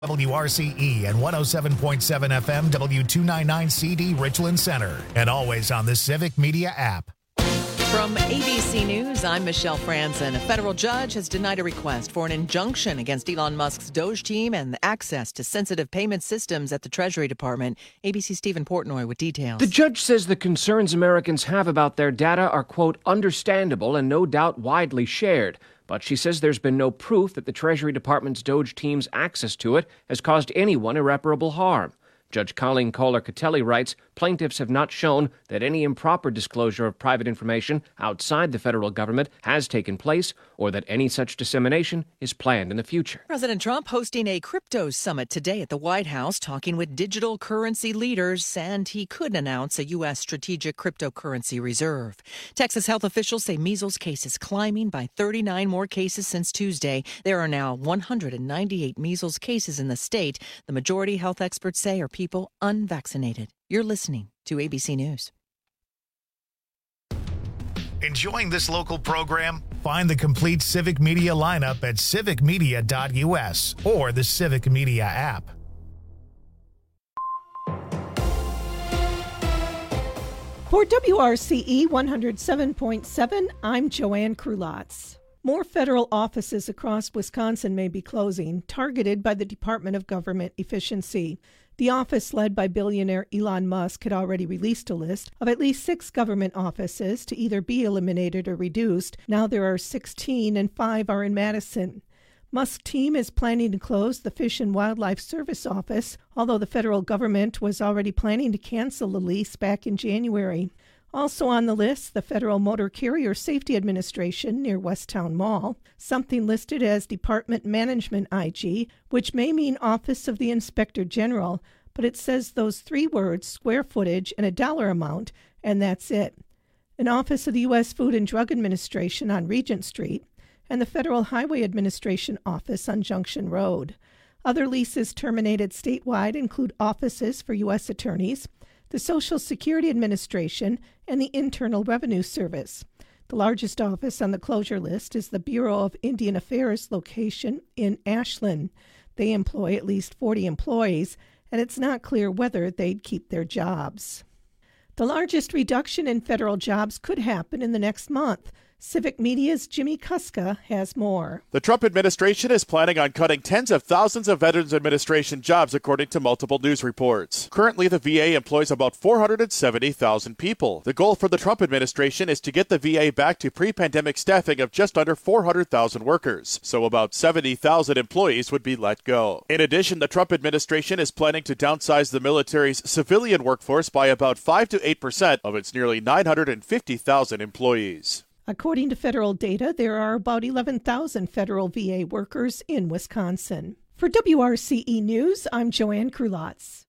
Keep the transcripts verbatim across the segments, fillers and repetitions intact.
W R C E and one oh seven point seven F M W two ninety-nine C D Richland Center, and always on the Civic Media app. From A B C News, I'm Michelle Franzen. A federal judge has denied a request for an injunction against Elon Musk's Doge team and access to sensitive payment systems at the Treasury Department. A B C's Stephen Portnoy with details. The judge says the concerns Americans have about their data are, quote, understandable and no doubt widely shared. But she says there's been no proof that the Treasury Department's Doge team's access to it has caused anyone irreparable harm. Judge Colleen Kohler-Catelli writes, plaintiffs have not shown that any improper disclosure of private information outside the federal government has taken place or that any such dissemination is planned in the future. President Trump hosting a crypto summit today at the White House, talking with digital currency leaders, and he could announce a U S strategic cryptocurrency reserve. Texas health officials say measles cases climbing by thirty-nine more cases since Tuesday. There are now one hundred ninety-eight measles cases in the state. The majority, health experts say, are people unvaccinated. You're listening to A B C News. Enjoying this local program? Find the complete Civic Media lineup at civic media dot U S or the Civic Media app. For W R C E one oh seven point seven, I'm Joanne Krulotz. More federal offices across Wisconsin may be closing, targeted by the Department of Government Efficiency. The office led by billionaire Elon Musk had already released a list of at least six government offices to either be eliminated or reduced. Now there are sixteen, and five are in Madison. Musk's team is planning to close the Fish and Wildlife Service office, although the federal government was already planning to cancel the lease back in January. Also on the list, the Federal Motor Carrier Safety Administration near Westtown Mall, something listed as Department Management I G, which may mean Office of the Inspector General, but it says those three words, square footage, and a dollar amount, and that's it. An Office of the U S Food and Drug Administration on Regent Street, and the Federal Highway Administration office on Junction Road. Other leases terminated statewide include offices for U S attorneys, the Social Security Administration, and the Internal Revenue Service. The largest office on the closure list is the Bureau of Indian Affairs location in Ashland. They employ at least forty employees, and it's not clear whether they'd keep their jobs. The largest reduction in federal jobs could happen in the next month. Civic Media's Jimmy Kuska has more. The Trump administration is planning on cutting tens of thousands of Veterans Administration jobs, according to multiple news reports. Currently, the V A employs about four hundred seventy thousand people. The goal for the Trump administration is to get the V A back to pre-pandemic staffing of just under four hundred thousand workers, so about seventy thousand employees would be let go. In addition, the Trump administration is planning to downsize the military's civilian workforce by about five to eight percent of its nearly nine hundred fifty thousand employees. According to federal data, there are about eleven thousand federal V A workers in Wisconsin. For W R C E News, I'm Joanne Krulotz.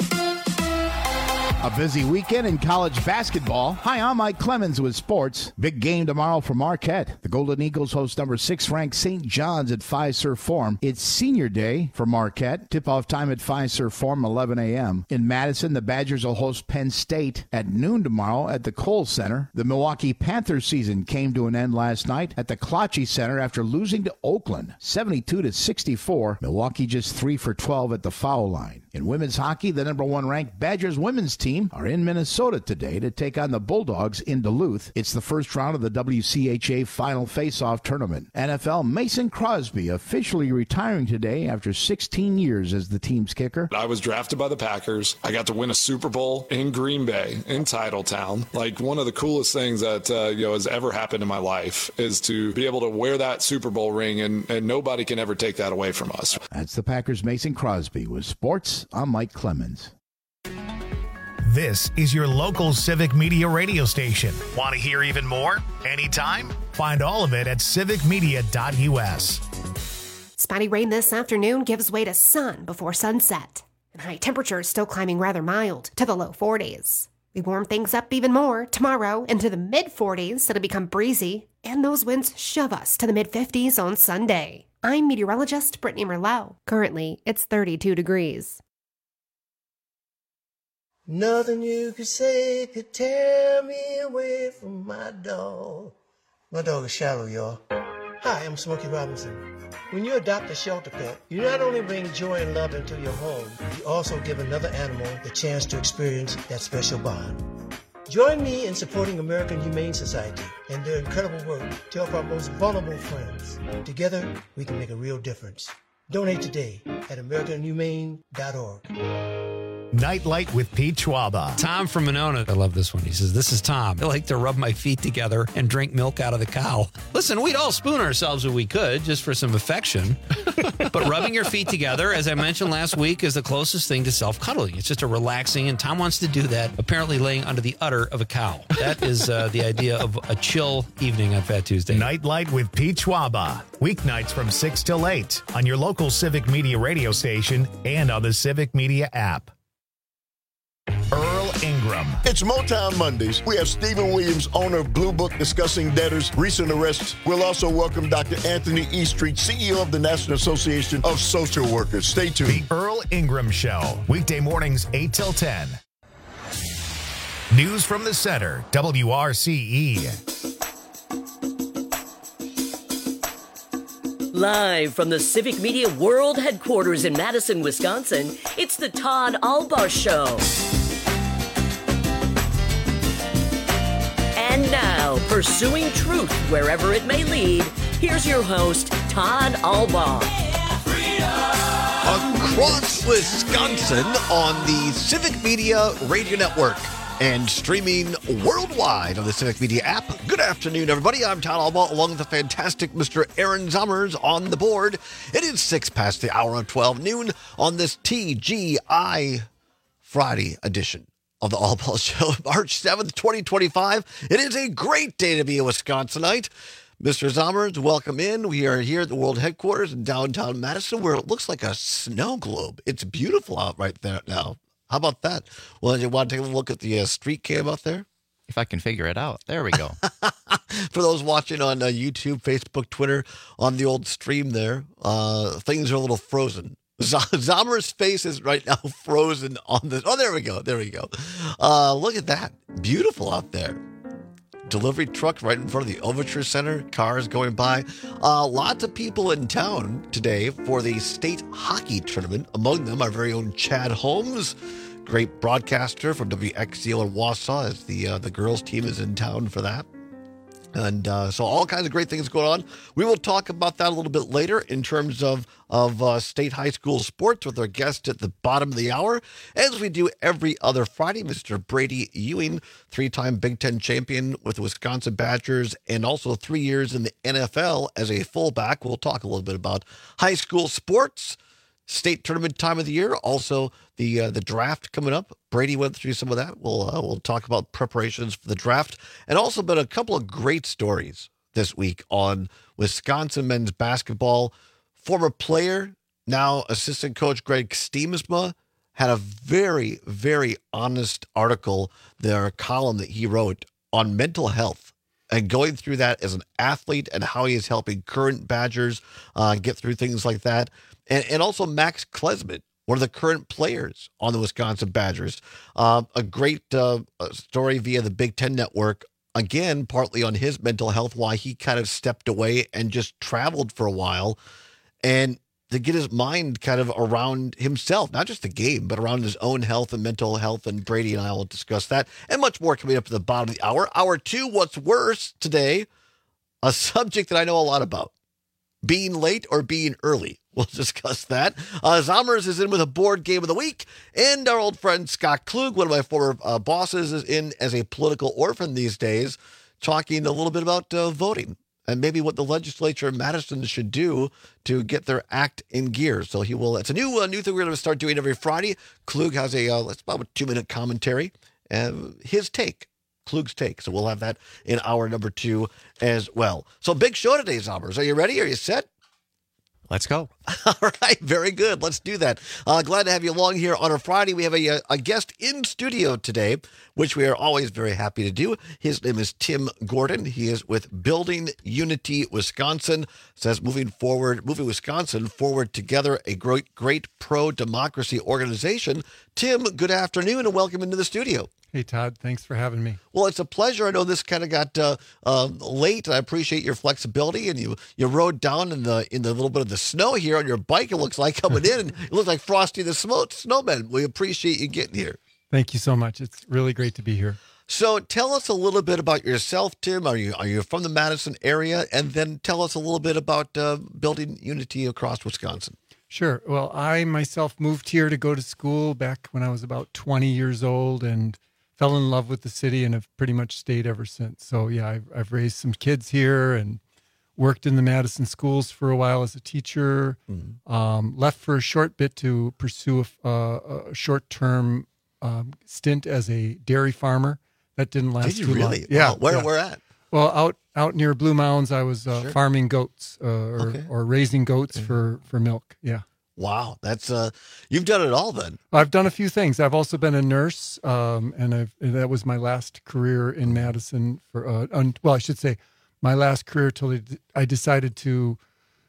A busy weekend in college basketball. Hi, I'm Mike Clemens with sports. Big game tomorrow for Marquette. The Golden Eagles host number six ranked Saint John's at Fiserv Forum. It's senior day for Marquette. Tip-off time at Fiserv Forum, eleven a.m. In Madison, the Badgers will host Penn State at noon tomorrow at the Kohl Center. The Milwaukee Panthers season came to an end last night at the Klotchie Center after losing to Oakland, seventy-two to sixty-four. Milwaukee just three for twelve at the foul line. In women's hockey, the number one ranked Badgers women's team are in Minnesota today to take on the Bulldogs in Duluth. It's the first round of the W C H A Final Face-Off Tournament. N F L Mason Crosby officially retiring today after sixteen years as the team's kicker. I was drafted by the Packers. I got to win a Super Bowl in Green Bay, in Titletown. Like, one of the coolest things that uh, you know has ever happened in my life is to be able to wear that Super Bowl ring, and, and nobody can ever take that away from us. That's the Packers' Mason Crosby. With sports, I'm Mike Clemens. This is your local Civic Media radio station. Want to hear even more? Anytime? Find all of it at civic media dot U S. Spotty rain this afternoon gives way to sun before sunset. And high temperatures still climbing rather mild to the low forties. We warm things up even more tomorrow into the mid-forties. It'll become breezy, and those winds shove us to the mid-fifties on Sunday. I'm meteorologist Brittany Merlot. Currently, it's thirty-two degrees. Nothing you could say could tear me away from my dog. My dog is shallow, y'all. Hi, I'm Smokey Robinson. When you adopt a shelter pet, you not only bring joy and love into your home, you also give another animal the chance to experience that special bond. Join me in supporting American Humane Society and their incredible work to help our most vulnerable friends. Together, we can make a real difference. Donate today at american humane dot org. Nightlight with Pete Schwaba. Tom from Monona. I love this one. He says, this is Tom. I like to rub my feet together and drink milk out of the cow. Listen, we'd all spoon ourselves if we could, just for some affection. But rubbing your feet together, as I mentioned last week, is the closest thing to self-cuddling. It's just a relaxing, and Tom wants to do that, apparently laying under the udder of a cow. That is uh, the idea of a chill evening on Fat Tuesday. Nightlight with Pete Schwaba. Weeknights from six till eight on your local Civic Media radio station and on the Civic Media app. Earl Ingram. It's Motown Mondays. We have Stephen Williams, owner of Blue Book, discussing debtors' recent arrests. We'll also welcome Doctor Anthony Eastreet, C E O of the National Association of Social Workers. Stay tuned. The Earl Ingram Show. Weekday mornings, eight till ten. News from the center, W R C E. Live from the Civic Media World Headquarters in Madison, Wisconsin, it's the Todd Albaugh Show. And now, pursuing truth wherever it may lead, here's your host, Todd Albaugh. Across Wisconsin on the Civic Media Radio Network and streaming worldwide on the Civic Media app. Good afternoon, everybody. I'm Todd Albaugh, along with the fantastic Mister Aaron Zommers on the board. It is six past the hour of twelve noon on this T G I Friday edition of the Albaugh Show, March seventh, twenty twenty-five. It is a great day to be a Wisconsinite. Mister Zommers, welcome in. We are here at the world headquarters in downtown Madison, where it looks like a snow globe. It's beautiful out right there now. How about that? Well, you want to take a look at the uh, street cam out there? If I can figure it out. There we go. For those watching on uh, YouTube, Facebook, Twitter, on the old stream there, uh, things are a little frozen. Z- Zommer's face is right now frozen on the... Oh, there we go. There we go. Uh, look at that. Beautiful out there. Delivery truck right in front of the Overture Center. Cars going by. Uh, lots of people in town today for the state hockey tournament. Among them, our very own Chad Holmes, great broadcaster from W X Z O in Wausau, as the uh, the girls team is in town for that. And uh, so all kinds of great things going on. We will talk about that a little bit later in terms of, of uh, state high school sports with our guest at the bottom of the hour. As we do every other Friday, Mister Brady Ewing, three-time Big Ten champion with the Wisconsin Badgers and also three years in the N F L as a fullback. We'll talk a little bit about high school sports, state tournament time of the year, also the uh, the draft coming up. Brady went through some of that. We'll uh, we'll talk about preparations for the draft, and also been a couple of great stories this week on Wisconsin men's basketball. Former player, now assistant coach Greg Steemsma, had a very, very honest article there, a column that he wrote on mental health and going through that as an athlete and how he is helping current Badgers uh, get through things like that. And, and also Max Klesmit, one of the current players on the Wisconsin Badgers. Uh, a great uh, story via the Big Ten Network, again, partly on his mental health, why he kind of stepped away and just traveled for a while and to get his mind kind of around himself, not just the game, but around his own health and mental health. And Brady and I will discuss that and much more coming up at the bottom of the hour. Hour two, what's worse today, a subject that I know a lot about, being late or being early. We'll discuss that. Uh, Zommers is in with a board game of the week. And our old friend Scott Klug, one of my former uh, bosses, is in as a political orphan these days, talking a little bit about uh, voting and maybe what the legislature in Madison should do to get their act in gear. So he will. It's a new uh, new thing we're going to start doing every Friday. Klug has a, uh, it's about a two-minute commentary. Uh, his take. Klug's take. So we'll have that in hour number two as well. So big show today, Zommers. Are you ready? Are you set? Let's go. All right. Very good. Let's do that. Uh, glad to have you along here on a Friday. We have a, a guest in studio today, which we are always very happy to do. His name is Tim Gordon. He is with Building Unity Wisconsin. Says moving forward, moving Wisconsin forward together, a great, great pro-democracy organization. Tim, good afternoon and welcome into the studio. Hey, Todd, thanks for having me. Well, it's a pleasure. I know this kind of got uh, uh, late, and I appreciate your flexibility. And you you rode down in the in the little bit of the snow here on your bike. It looks like coming in, and it looks like Frosty the Snow- Snowman. We appreciate you getting here. Thank you so much. It's really great to be here. So, tell us a little bit about yourself, Tim. Are you are you from the Madison area? And then tell us a little bit about uh, building Unity across Wisconsin. Sure. Well, I myself moved here to go to school back when I was about twenty years old, and fell in love with the city and have pretty much stayed ever since. So yeah, I've, I've raised some kids here and worked in the Madison schools for a while as a teacher. Mm-hmm. Um, left for a short bit to pursue a, a short-term um, stint as a dairy farmer. That didn't last Did you too really? long. Yeah. Wow. Where yeah. where at? Well, out out near Blue Mounds, I was uh, Sure. farming goats uh, or, Okay. or raising goats for, for milk. Yeah. Wow, that's uh, you've done it all then. I've done a few things. I've also been a nurse, um, and I've and that was my last career in Madison. For uh, un, well, I should say, my last career till I d- I decided to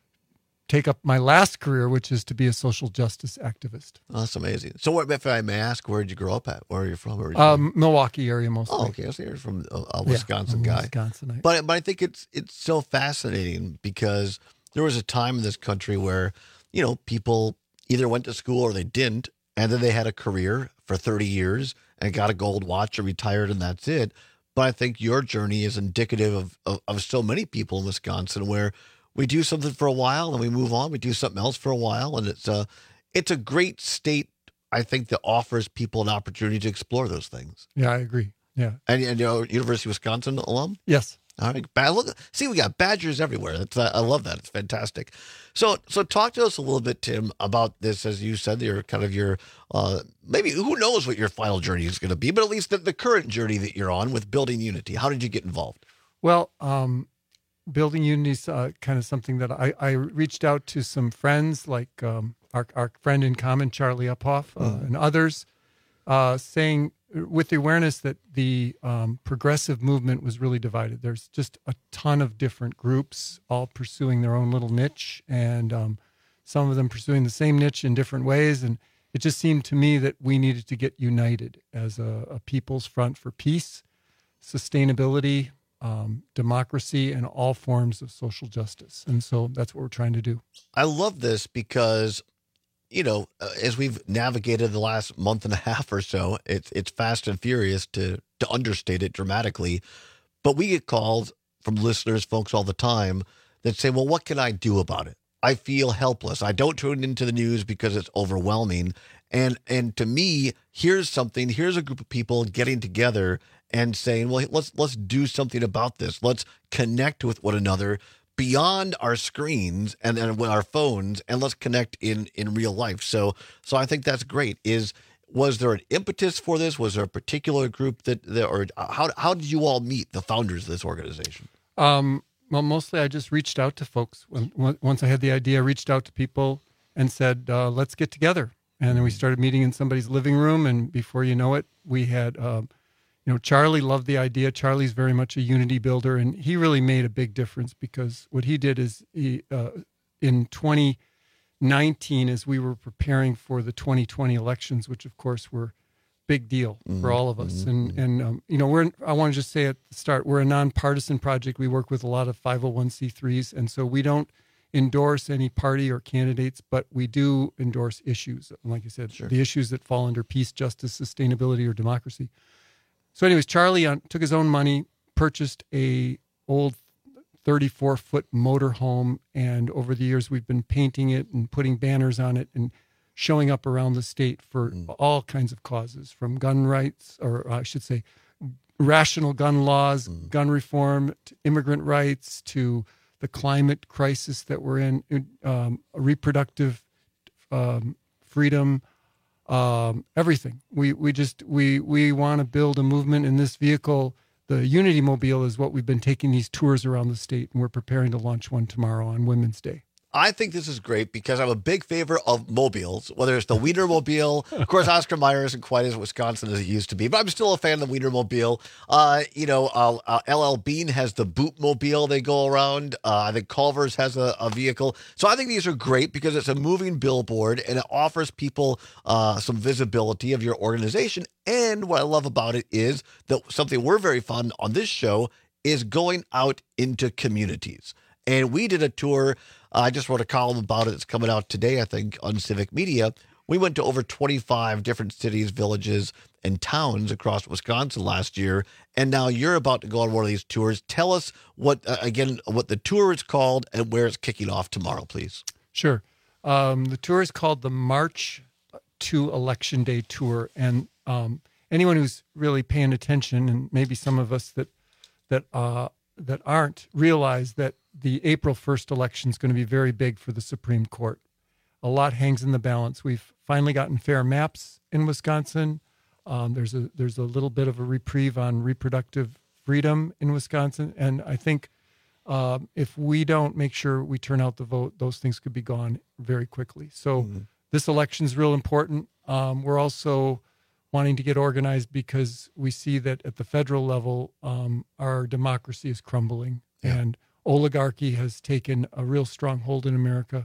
take up my last career, which is to be a social justice activist. Oh, that's amazing. So, what, if I may ask, where did you grow up at? Where are you from originally? Um, Milwaukee area mostly. Oh, okay. So you're from a, a Yeah, Wisconsin I'm a guy. Wisconsinite. But but I think it's it's so fascinating because there was a time in this country where, you know, people either went to school or they didn't, and then they had a career for thirty years and got a gold watch or retired, and that's it. But I think your journey is indicative of, of, of so many people in Wisconsin where we do something for a while and we move on. We do something else for a while, and it's a it's a great state. I think that offers people an opportunity to explore those things. Yeah, I agree. Yeah. And, and you're a University of Wisconsin alum? Yes. All right. Bad, look, see, we got badgers everywhere. That's, I love that. It's fantastic. So, so talk to us a little bit, Tim, about this. As you said, your kind of your uh, maybe who knows what your final journey is going to be, but at least the, the current journey that you're on with building Unity. How did you get involved? Well, um, building Unity is uh, kind of something that I, I reached out to some friends, like um, our our friend in common, Charlie Uphoff, uh, Mm-hmm. and others, uh, saying with the awareness that the um, progressive movement was really divided. There's just a ton of different groups, all pursuing their own little niche, and um, some of them pursuing the same niche in different ways. And it just seemed to me that we needed to get united as a, a people's front for peace, sustainability, um, democracy, and all forms of social justice. And so that's what we're trying to do. I love this because, you know, uh, as we've navigated the last month and a half or so, it's it's fast and furious to to understate it dramatically. But we get calls from listeners, folks, all the time that say, well, what can I do about it? I feel helpless. I don't tune into the news because it's overwhelming. And and to me, here's something, here's a group of people getting together and saying, well, let's let's do something about this. Let's connect with one another beyond our screens and, and with our phones, and let's connect in, in real life. So so I think that's great. Is was there an impetus for this? Was there a particular group that, that or how how did you all meet the founders of this organization? Um, well, mostly I just reached out to folks. When, once I had the idea, I reached out to people and said, uh, let's get together. And then we started meeting in somebody's living room. And before you know it, we had, uh, you know, Charlie loved the idea. Charlie's very much a unity builder. And he really made a big difference because what he did is he, uh, in twenty nineteen, as we were preparing for the twenty twenty elections, which of course were big deal Mm-hmm. for all of us. And, and um, you know, we're, I want to just say at the start, we're a nonpartisan project. We work with a lot of five oh one c threes. And so we don't endorse any party or candidates, but we do endorse issues. Like I said, Sure. the issues that fall under peace, justice, sustainability, or democracy. So anyways, Charlie uh, took his own money, purchased a old thirty-four foot motor home. And over the years, we've been painting it and putting banners on it and showing up around the state for Mm. all kinds of causes, from gun rights, or I should say, rational gun laws, Mm. gun reform, to immigrant rights, to the climate crisis that we're in, um, reproductive um, freedom, um, everything. We we just we we want to build a movement in this vehicle. The Unity Mobile is what we've been taking these tours around the state, and we're preparing to launch one tomorrow on Women's Day. I think this is great because I'm a big favor of mobiles, whether it's the Wienermobile. Of course, Oscar Mayer isn't quite as Wisconsin as it used to be, but I'm still a fan of the Wienermobile. Uh, you know, uh, uh, L L Bean has the Bootmobile they go around. Uh, I think Culver's has a, a vehicle. So I think these are great because it's a moving billboard and it offers people uh, some visibility of your organization. And what I love about it is that something we're very fond on this show is going out into communities. And we did a tour. Uh, I just wrote a column about it. It's coming out today, I think, on Civic Media. We went to over twenty-five different cities, villages, and towns across Wisconsin last year. And now you're about to go on one of these tours. Tell us what, uh, again, what the tour is called and where it's kicking off tomorrow, please. Sure. Um, the tour is called the March to Election Day Tour. And um, anyone who's really paying attention, and maybe some of us that that uh, that aren't, realize that the April first election is going to be very big for the Supreme Court. A lot hangs in the balance. We've finally gotten fair maps in Wisconsin. Um, there's a there's a little bit of a reprieve on reproductive freedom in Wisconsin, and I think uh, if we don't make sure we turn out the vote, those things could be gone very quickly. So mm-hmm. this election is real important. Um, we're also wanting to get organized because we see that at the federal level, um, our democracy is crumbling, yeah. and oligarchy has taken a real strong hold in America.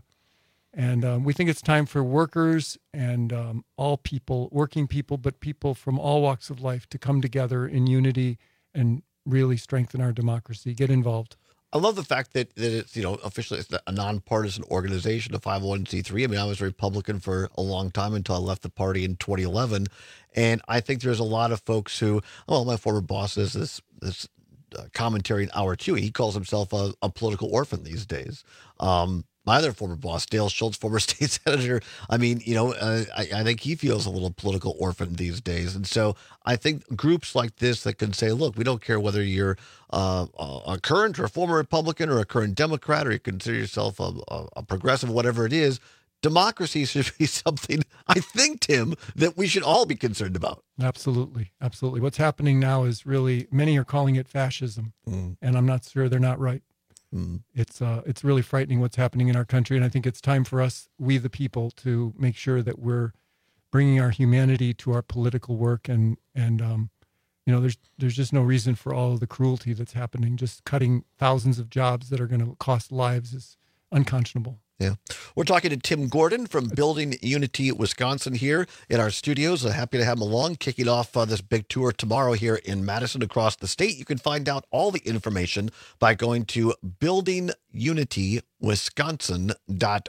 And um, we think it's time for workers and um, all people, working people, but people from all walks of life to come together in unity and really strengthen our democracy. Get involved. I love the fact that, that it's, you know, officially it's a nonpartisan organization, a five oh one c three. I mean, I was a Republican for a long time until I left the party in twenty eleven. And I think there's a lot of folks who, well, my former boss is this, this uh, commentary in Hour Two. He calls himself a, a political orphan these days. Um, My other former boss, Dale Schultz, former state senator, I mean, you know, uh, I, I think he feels a little political orphan these days. And so I think groups like this that can say, look, we don't care whether you're uh, a current or a former Republican or a current Democrat, or you consider yourself a, a, a progressive, whatever it is, democracy should be something, I think, Tim, that we should all be concerned about. Absolutely. Absolutely. What's happening now is really, many are calling it fascism, mm. and I'm not sure they're not right. Mm. It's uh, it's really frightening what's happening in our country, and I think it's time for us, we the people, to make sure that we're bringing our humanity to our political work, and and um, you know, there's there's just no reason for all of the cruelty that's happening. Just cutting thousands of jobs that are going to cost lives is unconscionable. Yeah. We're talking to Tim Gordon from Building Unity, Wisconsin, here in our studios. Uh, happy to have him along, kicking off uh, this big tour tomorrow here in Madison across the state. You can find out all the information by going to building unity wisconsin dot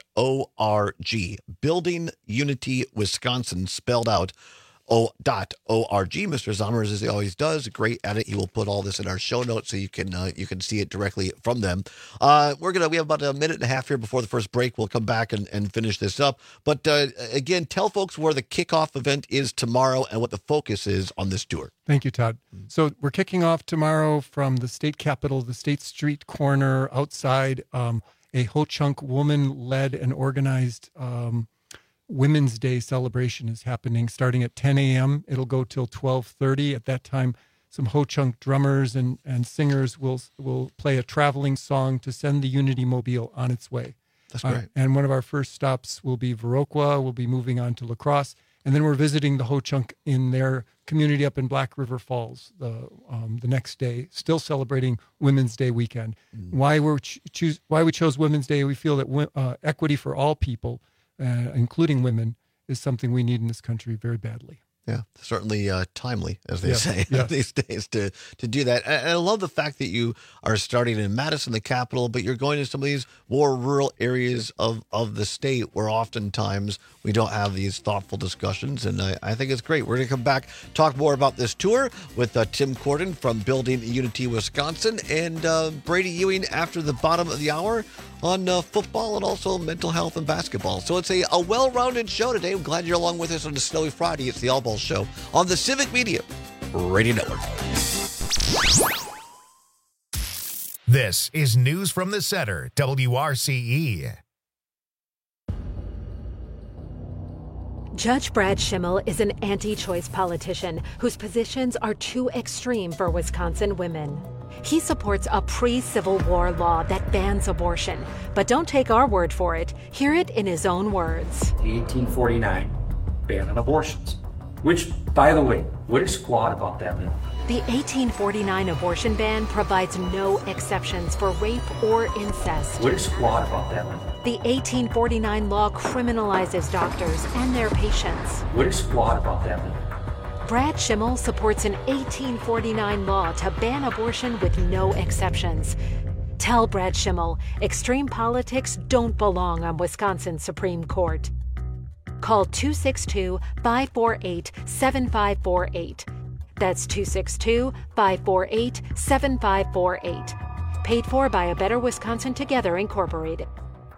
org. Building Unity Wisconsin, spelled out O dot O R G. Mister Zommers, as he always does, great at it. He will put all this in our show notes so you can uh, you can see it directly from them. Uh, we're gonna we have about a minute and a half here before the first break. We'll come back and, and finish this up. But uh, again, tell folks where the kickoff event is tomorrow and what the focus is on this tour. Thank you, Todd. So we're kicking off tomorrow from the state capitol, the State Street corner outside, um, a Ho-Chunk woman-led and organized um, Women's Day celebration is happening starting at ten a.m. It'll go till twelve thirty. At that time, some Ho-Chunk drummers and, and singers will will play a traveling song to send the Unity Mobile on its way. That's great. Uh, and one of our first stops will be Viroqua. We'll be moving on to La Crosse. And then we're visiting the Ho-Chunk in their community up in Black River Falls the um, the next day, still celebrating Women's Day weekend. Mm. Why, we're ch- choose, why we chose Women's Day, we feel that uh, equity for all people, Uh, including women, is something we need in this country very badly. Yeah, certainly uh, timely, as they yes, say yes. these days, to to do that. And I love the fact that you are starting in Madison, the capital, but you're going to some of these more rural areas of, of the state where oftentimes we don't have these thoughtful discussions. And I, I think it's great. We're going to come back, talk more about this tour with uh, Tim Gordon from Building Unity, Wisconsin, and uh, Brady Ewing after the bottom of the hour on uh, football and also mental health and basketball. So it's a, a well-rounded show today. I'm glad you're along with us on a snowy Friday. It's the All Ball Show on the Civic Media Radio Network. This is News from the Center, W R C E. Judge Brad Schimmel is an anti-choice politician whose positions are too extreme for Wisconsin women. He supports a pre-Civil War law that bans abortion. But don't take our word for it. Hear it in his own words. The eighteen forty-nine ban on abortions, which, by the way, what is flawed about that law? The eighteen forty-nine abortion ban provides no exceptions for rape or incest. What is flawed about that law? The eighteen forty-nine law criminalizes doctors and their patients. What is flawed about that law? Brad Schimmel supports an eighteen forty-nine law to ban abortion with no exceptions. Tell Brad Schimmel, extreme politics don't belong on Wisconsin's Supreme Court. Call two six two, five four eight, seven five four eight. That's two six two, five four eight, seven five four eight. Paid for by A Better Wisconsin Together, Incorporated.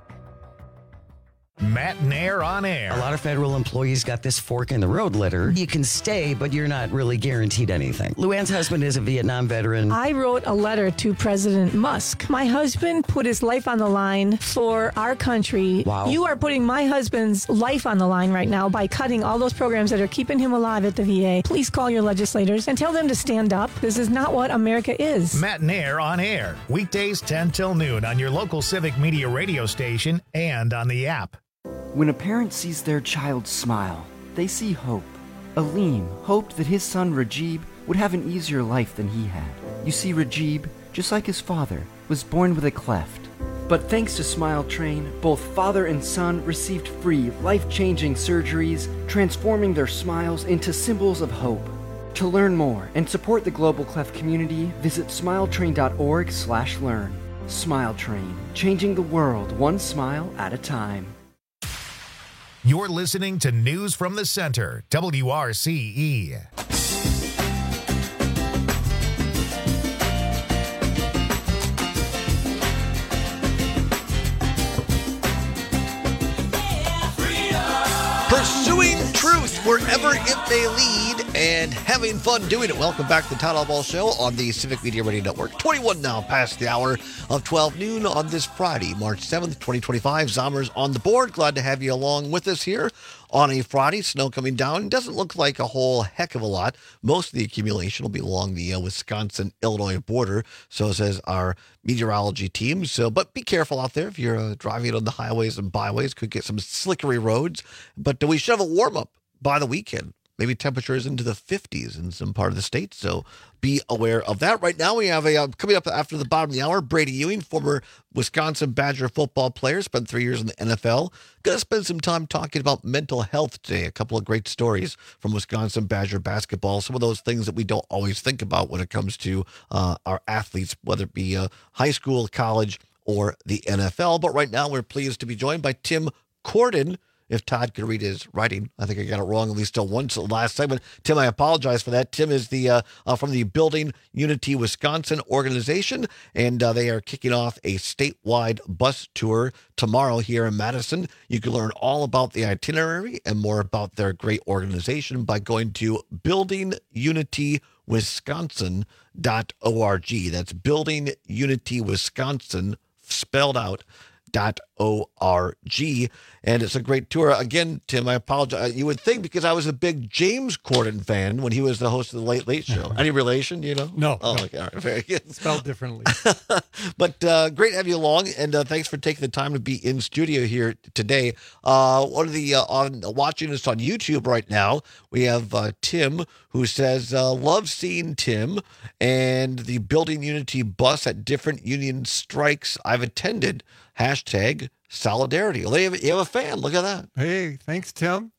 Matt Nair on air. A lot of federal employees got this fork in the road letter. You can stay, but you're not really guaranteed anything. Luann's husband is a Vietnam veteran. I wrote a letter to President Musk. My husband put his life on the line for our country. Wow. You are putting my husband's life on the line right now by cutting all those programs that are keeping him alive at the V A. Please call your legislators and tell them to stand up. This is not what America is. Matt Nair on air. Weekdays ten till noon on your local Civic Media radio station and on the app. When a parent sees their child smile, they see hope. Aleem hoped that his son Rajib would have an easier life than he had. You see, Rajib, just like his father, was born with a cleft. But thanks to Smile Train, both father and son received free, life-changing surgeries, transforming their smiles into symbols of hope. To learn more and support the Global Cleft community, visit smiletrain.org slash learn. Smile Train, changing the world one smile at a time. You're listening to News from the Center, W R C E. Pursuing truth wherever it may lead and having fun doing it. Welcome back to the Todd Allball Show on the Civic Media Radio Network. twenty-one now past the hour of twelve noon on this Friday, March seventh, twenty twenty-five. Zommers on the board. Glad to have you along with us here on a Friday. Snow coming down. It doesn't look like a whole heck of a lot. Most of the accumulation will be along the uh, Wisconsin-Illinois border, so says our meteorology team. So, but be careful out there if you're uh, driving on the highways and byways. Could get some slickery roads. But uh, we should have a warm-up by the weekend. Maybe temperatures into the fifties in some part of the state, so be aware of that. Right now, we have a uh, coming up after the bottom of the hour, Brady Ewing, former Wisconsin Badger football player, spent three years in the N F L. Going to spend some time talking about mental health today. A couple of great stories from Wisconsin Badger basketball. Some of those things that we don't always think about when it comes to uh, our athletes, whether it be uh, high school, college, or the N F L. But right now, we're pleased to be joined by Tim Corden. If Todd could read his writing, I think I got it wrong at least till once the last segment. Tim, I apologize for that. Tim is the uh, uh, from the Building Unity Wisconsin organization, and uh, they are kicking off a statewide bus tour tomorrow here in Madison. You can learn all about the itinerary and more about their great organization by going to building unity wisconsin dot org. That's Building Unity Wisconsin, spelled out, dot O-R-G. And it's a great tour. Again, Tim, I apologize. You would think because I was a big James Corden fan when he was the host of the Late Late Show. Any relation, you know? No. Oh, no. okay. All right. Very good. Spelled differently. But uh, great to have you along, and uh, thanks for taking the time to be in studio here today. Uh, one of the, uh, on watching us on YouTube right now, we have uh, Tim, who says, uh, love seeing Tim and the Building Unity bus at different union strikes I've attended. Hashtag solidarity. Well, you have, you have a fan. Look at that. Hey, thanks, Tim.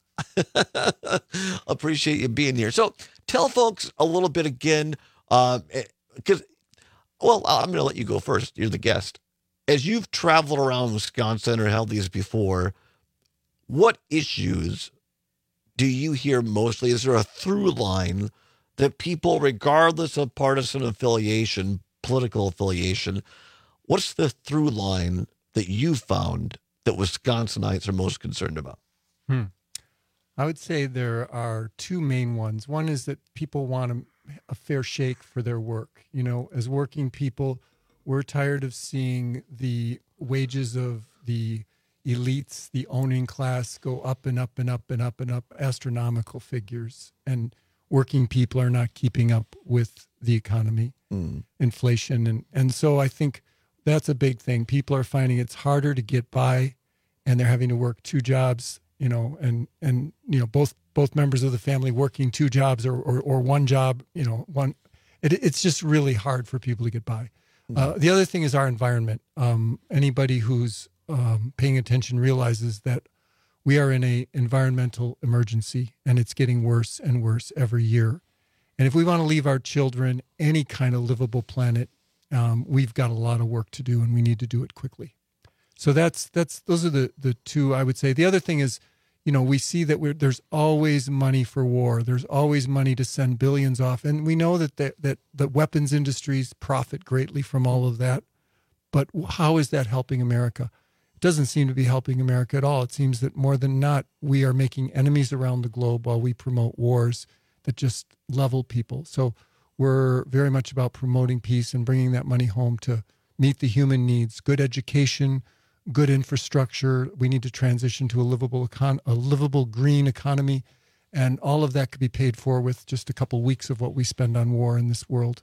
Appreciate you being here. So tell folks a little bit again, because, uh, well, I'm going to let you go first. You're the guest. As you've traveled around Wisconsin or held these before, what issues do you hear mostly? Is there a through line that people, regardless of partisan affiliation, political affiliation, what's the through line that you found that Wisconsinites are most concerned about? Hmm. I would say there are two main ones. One is that people want a, a fair shake for their work. You know, as working people, we're tired of seeing the wages of the elites, the owning class, go up and up and up and up and up, astronomical figures. And working people are not keeping up with the economy, mm. inflation. And, and so I think that's a big thing. People are finding it's harder to get by, and they're having to work two jobs, you know, and, and you know, both both members of the family working two jobs or, or, or one job, you know, one. It, it's just really hard for people to get by. Mm. Uh, the other thing is our environment. Um, anybody who's um, paying attention realizes that we are in a environmental emergency, and it's getting worse and worse every year. And if we want to leave our children any kind of livable planet, um, we've got a lot of work to do, and we need to do it quickly. So that's that's those are the the two I would say. The other thing is, you know, we see that we're, there's always money for war. There's always money to send billions off, and we know that the, that the weapons industries profit greatly from all of that. But how is that helping America? It doesn't seem to be helping America at all. It seems that more than not, we are making enemies around the globe while we promote wars that just level people. So we're very much about promoting peace and bringing that money home to meet the human needs, good education, good infrastructure. We need to transition to a livable, econ- a livable green economy, and all of that could be paid for with just a couple weeks of what we spend on war in this world.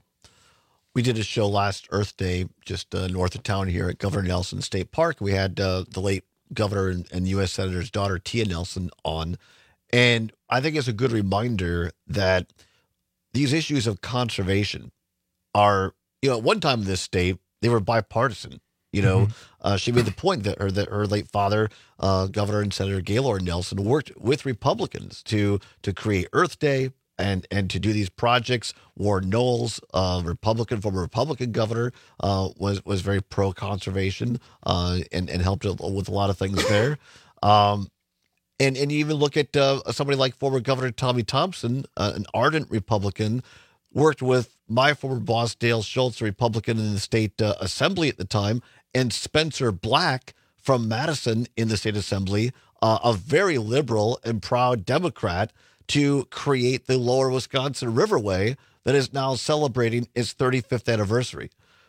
We did a show last Earth Day, just uh, north of town here at Governor Nelson State Park. We had uh, the late governor and, and U S Senator's daughter, Tia Nelson, on. And I think it's a good reminder that these issues of conservation are, you know, at one time in this state, they were bipartisan. You know, mm-hmm. uh, she made the point that her that her late father, uh, Governor and Senator Gaylord Nelson, worked with Republicans to to create Earth Day and and to do these projects. Warren Knowles, uh, Republican, former Republican governor, uh, was was very pro conservation uh, and and helped with a lot of things there. Um, and and you even look at uh, somebody like former Governor Tommy Thompson, uh, an ardent Republican, worked with my former boss Dale Schultz, a Republican in the state uh, assembly at the time, and Spencer Black from Madison in the state assembly, uh, a very liberal and proud Democrat, to create the Lower Wisconsin Riverway that is now celebrating its thirty-fifth anniversary.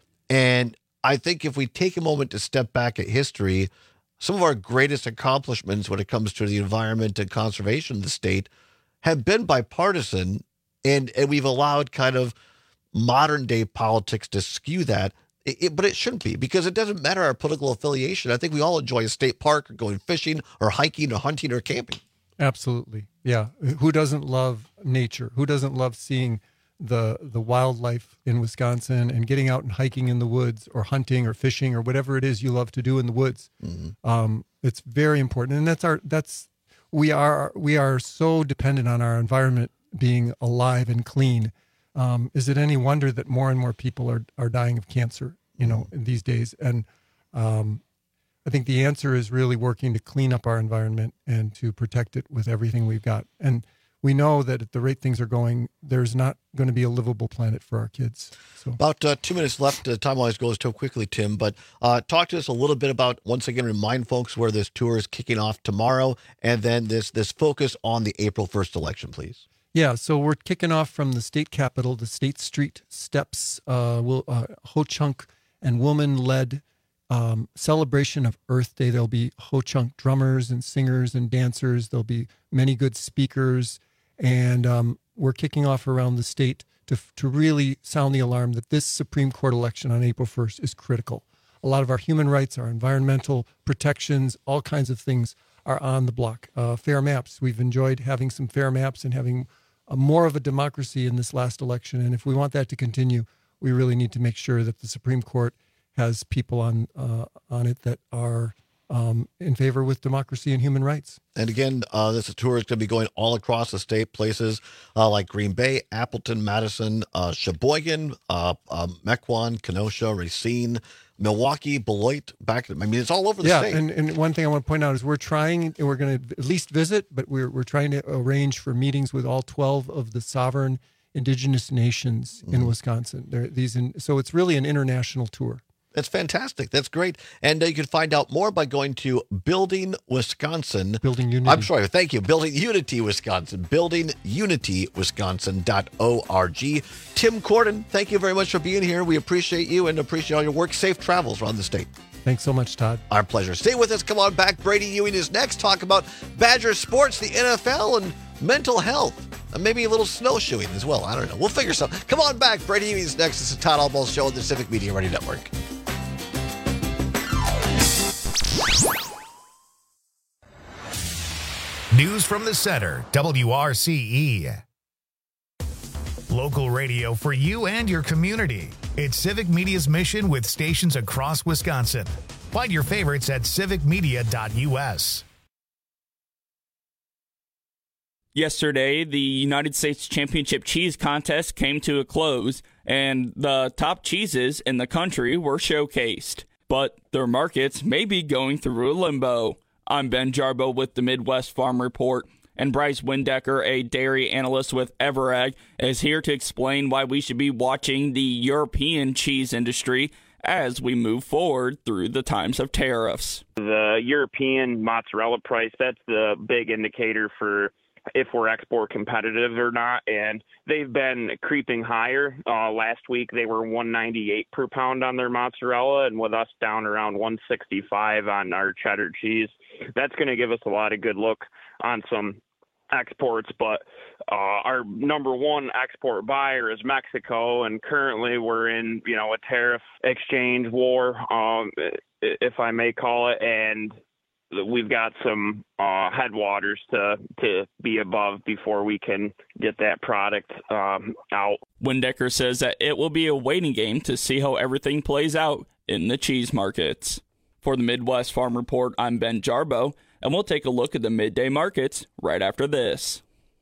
And I think if we take a moment to step back at history, some of our greatest accomplishments when it comes to the environment and conservation of the state have been bipartisan, and, and we've allowed kind of modern day politics to skew that. It, it, but it shouldn't be, because it doesn't matter our political affiliation. I think we all enjoy a state park or going fishing or hiking or hunting or camping. Absolutely. Yeah. Who doesn't love nature? Who doesn't love seeing the the wildlife in Wisconsin and getting out and hiking in the woods or hunting or fishing or whatever it is you love to do in the woods? Mm-hmm. Um, it's very important. And that's our, that's, we are, we are so dependent on our environment being alive and clean. Um, is it any wonder that more and more people are, are dying of cancer, you know, mm-hmm. these days? And, um, I think the answer is really working to clean up our environment and to protect it with everything we've got. And we know that at the rate things are going, there's not going to be a livable planet for our kids. So about uh, two minutes left. Uh, time always goes so quickly, Tim. But uh, talk to us a little bit about, once again, remind folks where this tour is kicking off tomorrow, and then this this focus on the April first election, please. Yeah, so we're kicking off from the state capitol, the State Street steps, uh, will, uh, Ho-Chunk and woman-led Um, celebration of Earth Day. There'll be Ho-Chunk drummers and singers and dancers. There'll be many good speakers, and um, we're kicking off around the state to to really sound the alarm that this Supreme Court election on April first is critical. A lot of our human rights, our environmental protections, all kinds of things are on the block. Uh, fair maps. We've enjoyed having some fair maps and having a, more of a democracy in this last election, and if we want that to continue, we really need to make sure that the Supreme Court has people on uh, on it that are um, in favor with democracy and human rights. And again, uh, this tour is going to be going all across the state, places uh, like Green Bay, Appleton, Madison, uh, Sheboygan, uh, uh, Mequon, Kenosha, Racine, Milwaukee, Beloit, back. I mean, it's all over the yeah, state. Yeah, and, and one thing I want to point out is we're trying, we're going to at least visit, but we're we're trying to arrange for meetings with all twelve of the sovereign indigenous nations mm. in Wisconsin. There, these, in, so it's really an international tour. That's fantastic. That's great. And uh, you can find out more by going to Building Wisconsin. Building Unity. I'm sorry. Thank you. Building Unity Wisconsin. building unity wisconsin dot org. Tim Corden, thank you very much for being here. We appreciate you and appreciate all your work. Safe travels around the state. Thanks so much, Todd. Our pleasure. Stay with us. Come on back. Brady Ewing is next. Talk about Badger sports, the N F L, and mental health. And maybe a little snowshoeing as well. I don't know. We'll figure something. Come on back. Brady Ewing's next. It's the Todd Albaugh Show on the Civic Media Radio Network. News from the center, W R C E. Local radio for you and your community. It's Civic Media's mission with stations across Wisconsin. Find your favorites at civic media dot U S. Yesterday, the United States Championship Cheese Contest came to a close, and the top cheeses in the country were showcased. But their markets may be going through a limbo. I'm Ben Jarbo with the Midwest Farm Report, and Bryce Windecker, a dairy analyst with Everag, is here to explain why we should be watching the European cheese industry as we move forward through the times of tariffs. The European mozzarella price, that's the big indicator for if we're export competitive or not, and they've been creeping higher. Uh, last week they were one ninety-eight per pound on their mozzarella, and with us down around one sixty-five on our cheddar cheese, that's going to give us a lot of good look on some exports. But uh, our number one export buyer is Mexico, and currently we're in, you know, a tariff exchange war, um, if I may call it, and we've got some uh, headwaters to to be above before we can get that product um, out. Windecker says that it will be a waiting game to see how everything plays out in the cheese markets. For the Midwest Farm Report, I'm Ben Jarbo, and we'll take a look at the midday markets right after this.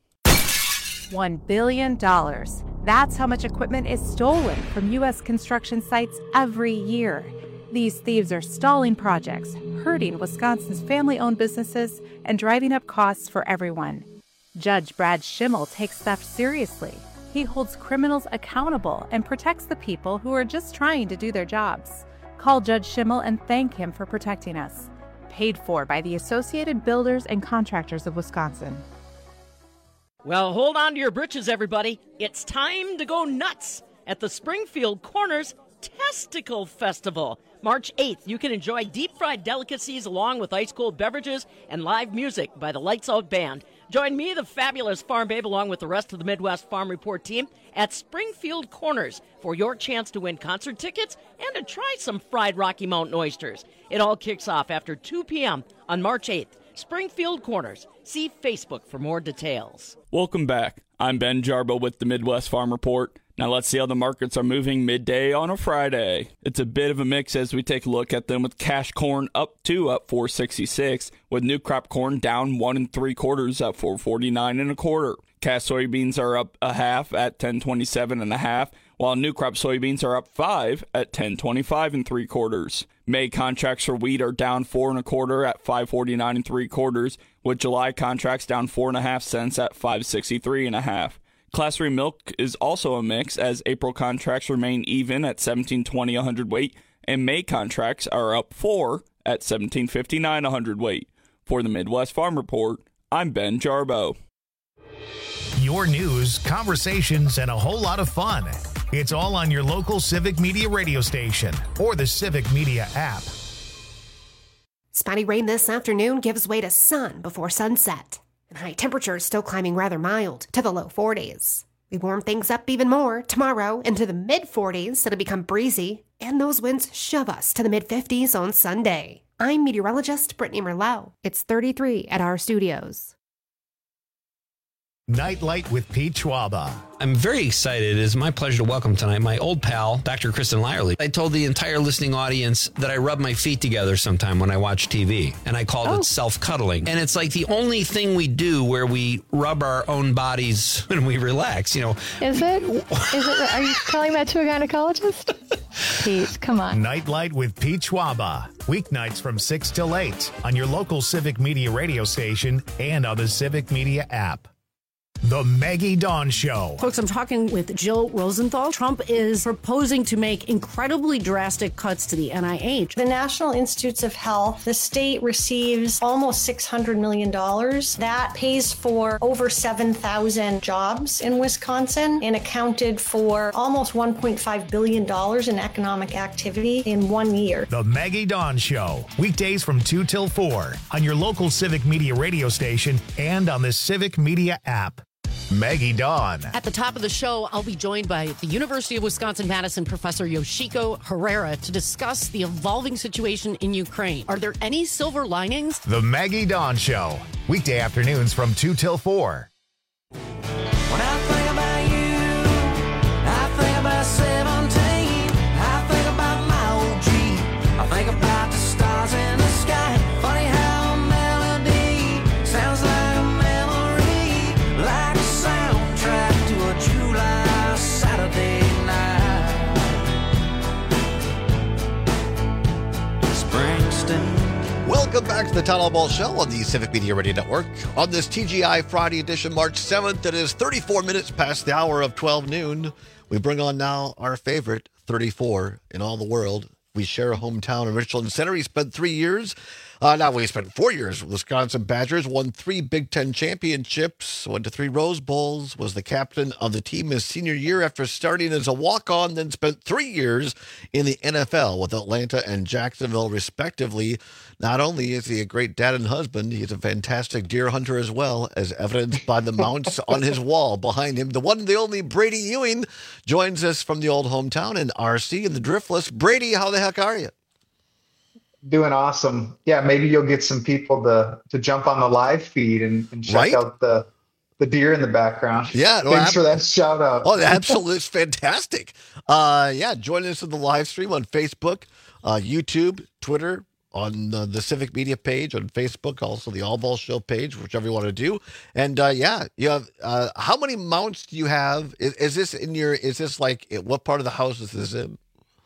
One billion dollars. That's how much equipment is stolen from U S construction sites every year. These thieves are stalling projects, hurting Wisconsin's family-owned businesses, and driving up costs for everyone. Judge Brad Schimmel takes theft seriously. He holds criminals accountable and protects the people who are just trying to do their jobs. Call Judge Schimmel and thank him for protecting us. Paid for by the Associated Builders and Contractors of Wisconsin. Well, hold on to your britches, everybody. It's time to go nuts at the Springfield Corners Testicle Festival. March eighth, you can enjoy deep-fried delicacies along with ice-cold beverages and live music by the Lights Out Band. Join me, the fabulous Farm Babe, along with the rest of the Midwest Farm Report team at Springfield Corners for your chance to win concert tickets and to try some fried Rocky Mountain oysters. It all kicks off after two p.m. on March eighth. Springfield Corners. See Facebook for more details. Welcome back. I'm Ben Jarbo with the Midwest Farm Report. Now let's see how the markets are moving midday on a Friday. It's a bit of a mix as we take a look at them, with cash corn up two, up four sixty-six, with new crop corn down one and three quarters at four forty-nine and a quarter. Cash soybeans are up a half at ten twenty-seven and a half, while new crop soybeans are up five at ten twenty-five and three quarters. May contracts for wheat are down four and a quarter at five forty-nine and three quarters, with July contracts down four and a half cents at five sixty-three and a half. Class three milk is also a mix, as April contracts remain even at seventeen twenty a hundredweight, and May contracts are up four at seventeen fifty-nine a hundredweight. For the Midwest Farm Report, I'm Ben Jarbo. Your news, conversations, and a whole lot of fun. It's all on your local Civic Media radio station or the Civic Media app. Spotty rain this afternoon gives way to sun before sunset. And high temperatures still climbing rather mild to the low forties. We warm things up even more tomorrow into the mid forties. It'll become breezy, and those winds shove us to the mid fifties on Sunday. I'm meteorologist Brittany Merlot. It's thirty-three at our studios. Nightlight with Pete Schwaba. I'm very excited. It is my pleasure to welcome tonight my old pal, Doctor Kristen Lyerly. I told the entire listening audience that I rub my feet together sometime when I watch T V, and I called oh. it self-cuddling. And it's like the only thing we do where we rub our own bodies when we relax, you know. Is it? Is it? Are you telling that to a gynecologist? Pete, come on. Nightlight with Pete Schwaba. Weeknights from six till eight on your local Civic Media radio station and on the Civic Media app. The Maggie Dawn Show. Folks, I'm talking with Jill Rosenthal. Trump is proposing to make incredibly drastic cuts to the N I H. The National Institutes of Health, the state receives almost six hundred million dollars. That pays for over seven thousand jobs in Wisconsin and accounted for almost one point five billion dollars in economic activity in one year. The Maggie Dawn Show. Weekdays from two till four on your local Civic Media radio station and on the Civic Media app. Maggie Dawn. At the top of the show, I'll be joined by the University of Wisconsin-Madison professor Yoshiko Herrera to discuss the evolving situation in Ukraine. Are there any silver linings? The Maggie Dawn Show. Weekday afternoons from two till four. When I think about you, I think about seventeen. I think about my O G. I think about the stars in the sky. Funny how a melody sounds like a memory, like a soundtrack to a July Saturday night. Springsteen. Welcome back to the Town Hall Ball Show on the Civic Media Radio Network. On this T G I Friday edition, March seventh, it is thirty-four minutes past the hour of twelve noon. We bring on now our favorite, thirty-four in all the world. We share a hometown in Richland Center. He spent three years. Uh, now, we spent four years with Wisconsin Badgers, won three Big Ten championships, went to three Rose Bowls, was the captain of the team his senior year after starting as a walk-on, then spent three years in the N F L with Atlanta and Jacksonville, respectively. Not only is he a great dad and husband, he's a fantastic deer hunter as well, as evidenced by the mounts on his wall behind him. The one and the only Brady Ewing joins us from the old hometown in R C in the Driftless. Brady, how the heck are you? Doing awesome. Yeah, maybe you'll get some people to to jump on the live feed and, and check Right? out the the deer in the background. Yeah, no, thanks ab- for that shout out. Oh, absolutely, it's fantastic. Uh, yeah, join us in the live stream on Facebook, uh, YouTube, Twitter, on uh, the Civic Media page on Facebook, also the All Ball Show page, whichever you want to do. And uh, yeah, you have uh, how many mounts do you have? Is, is this in your? Is this like what part of the house is this in?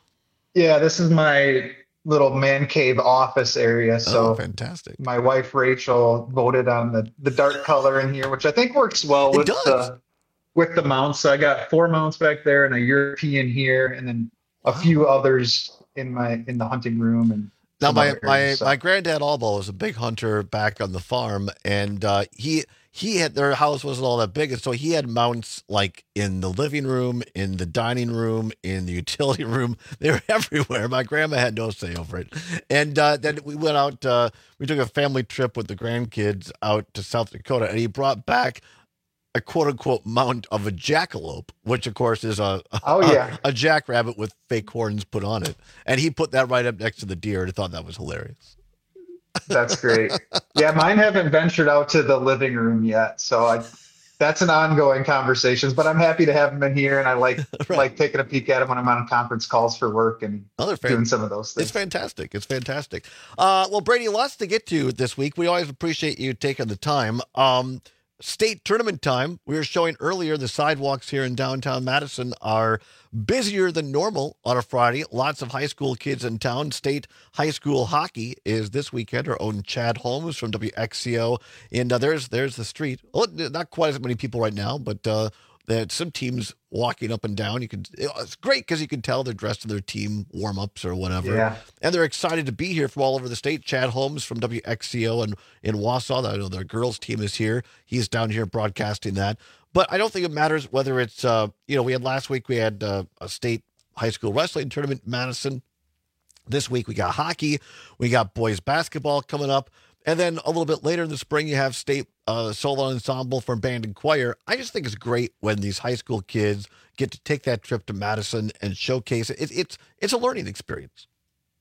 Yeah, this is my little man cave office area. So Oh, fantastic. My wife Rachel voted on the the dark color in here, which I think works well It with does. the with the mounts. So I got four mounts back there and a European here, and then a few others in my in the hunting room and Now, some my other my, areas, so. my granddad Albo was a big hunter back on the farm, and uh, he he had their house wasn't all that big, and so he had mounts like in the living room, in the dining room, in the utility room. They were everywhere. My grandma had no say over it. And uh, then we went out. Uh, we took a family trip with the grandkids out to South Dakota, and he brought back a quote unquote mount of a jackalope, which of course is a Oh, a- yeah. a jackrabbit with fake horns put on it, and he put that right up next to the deer, and I thought that was hilarious. That's great. Yeah, mine haven't ventured out to the living room yet, so I that's an ongoing conversation. But I'm happy to have them in here, and I like like taking a peek at them when I'm on conference calls for work and Oh, they're fan- doing some of those things. It's fantastic. It's fantastic. Uh, well, Brady, lots to get to this week. We always appreciate you taking the time. Um, state tournament time. We were showing earlier the sidewalks here in downtown Madison are busier than normal on a Friday. Lots of high school kids in town. State high school hockey is this weekend. Our own Chad Holmes from W X C O. And uh, there's there's the street. Well, not quite as many people right now, but uh, there's some teams walking up and down. You can. It's great because you can tell they're dressed in their team warm-ups or whatever. Yeah. And they're excited to be here from all over the state. Chad Holmes from W X C O and in Wausau. I know their girls team is here. He's down here broadcasting that. But I don't think it matters whether it's, uh, you know, we had last week, we had uh, a state high school wrestling tournament in Madison. This week we got hockey. We got boys basketball coming up. And then a little bit later in the spring, you have state uh, solo ensemble for band and choir. I just think it's great when these high school kids get to take that trip to Madison and showcase it. it it's, it's a learning experience.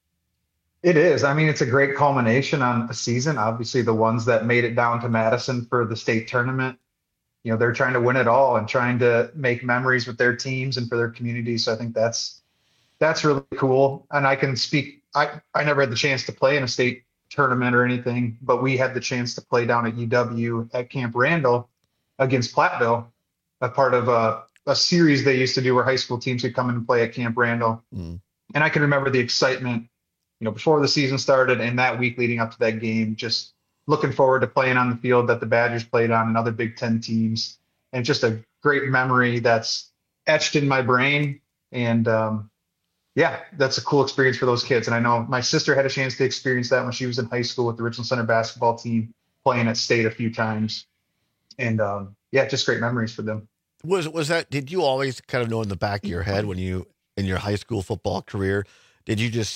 It is. I mean, it's a great culmination on a season. Obviously, the ones that made it down to Madison for the state tournament, you know, they're trying to win it all and trying to make memories with their teams and for their communities. So I think that's that's really cool. And I can speak. I I never had the chance to play in a state tournament or anything, but we had the chance to play down at U W at Camp Randall against Platteville, a part of a, a series they used to do where high school teams could come in and play at Camp Randall. Mm. And I can remember the excitement, you know, before the season started and that week leading up to that game, just looking forward to playing on the field that the Badgers played on and other Big Ten teams. And just a great memory that's etched in my brain. And um, yeah, that's a cool experience for those kids. And I know my sister had a chance to experience that when she was in high school with the Richland Center basketball team, playing at state a few times. And um, yeah, just great memories for them. Was was that, did you always kind of know in the back of your head when you, in your high school football career, did you just say,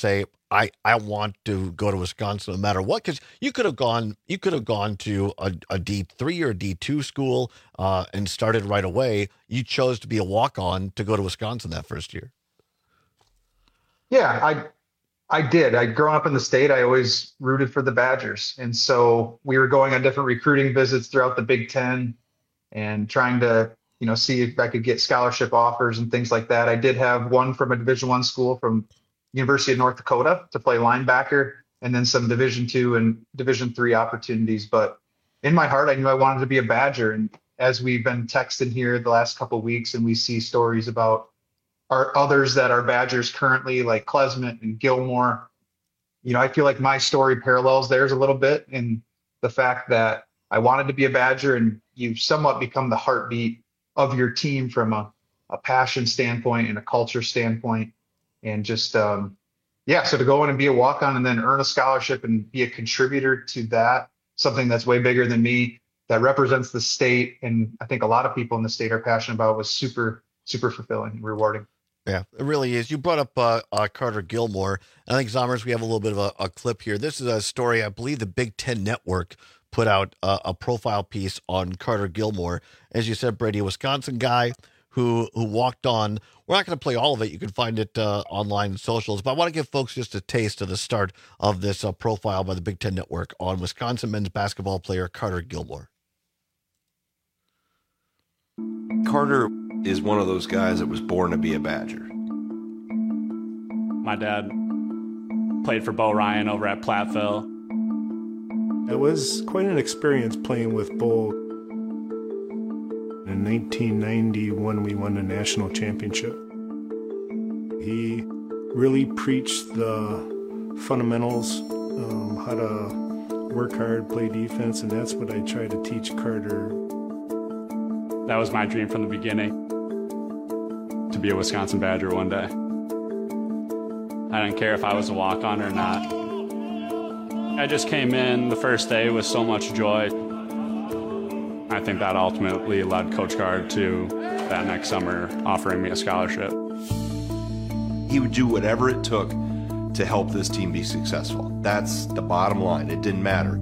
I, I want to go to Wisconsin no matter what, because you could have gone you could have gone to a, a D three or a D two school uh, and started right away. You chose to be a walk-on to go to Wisconsin that first year. Yeah, I I did. I growing up in the state, I always rooted for the Badgers, and so we were going on different recruiting visits throughout the Big Ten and trying to you know see if I could get scholarship offers and things like that. I did have one from a Division One school from University of North Dakota to play linebacker, and then some Division Two and Division Three opportunities. But in my heart, I knew I wanted to be a Badger. And as we've been texting here the last couple of weeks, and we see stories about our others that are Badgers currently, like Klesmit and Gilmore, you know, I feel like my story parallels theirs a little bit in the fact that I wanted to be a Badger, and you've somewhat become the heartbeat of your team from a, a passion standpoint and a culture standpoint. And just, um, yeah, so to go in and be a walk-on and then earn a scholarship and be a contributor to that, something that's way bigger than me, that represents the state, and I think a lot of people in the state are passionate about, was super, super fulfilling and rewarding. Yeah, it really is. You brought up uh, uh, Carter Gilmore. I think, Zommers, we have a little bit of a, a clip here. This is a story, I believe the Big Ten Network put out uh, a profile piece on Carter Gilmore. As you said, Brady, a Wisconsin guy who who walked on. We're not going to play all of it. You can find it uh, online socials. But I want to give folks just a taste of the start of this uh, profile by the Big Ten Network on Wisconsin men's basketball player Carter Gilmore. Carter is one of those guys that was born to be a Badger. My dad played for Bo Ryan over at Platteville. It was quite an experience playing with Bo. In nineteen ninety, when we won the national championship, he really preached the fundamentals, um, how to work hard, play defense, and that's what I try to teach Carter. That was my dream from the beginning, to be a Wisconsin Badger one day. I didn't care if I was a walk-on or not. I just came in the first day with so much joy. I think that ultimately led Coach Gard to that next summer offering me a scholarship. He would do whatever it took to help this team be successful. That's the bottom line. It didn't matter.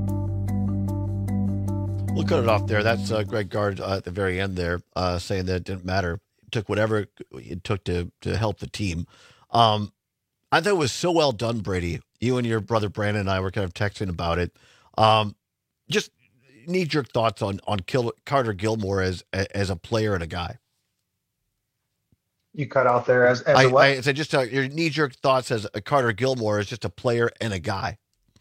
We'll cut it off there. That's uh, Greg Gard uh, at the very end there uh, saying that it didn't matter. It took whatever it took to to help the team. Um, I thought it was so well done, Brady. You and your brother Brandon and I were kind of texting about it. Um, just knee-jerk thoughts on on Kil- Carter Gilmore as as a player and a guy. You cut out there as, as I, a what? I said just uh, your knee-jerk thoughts as a Carter Gilmore as just a player and a guy.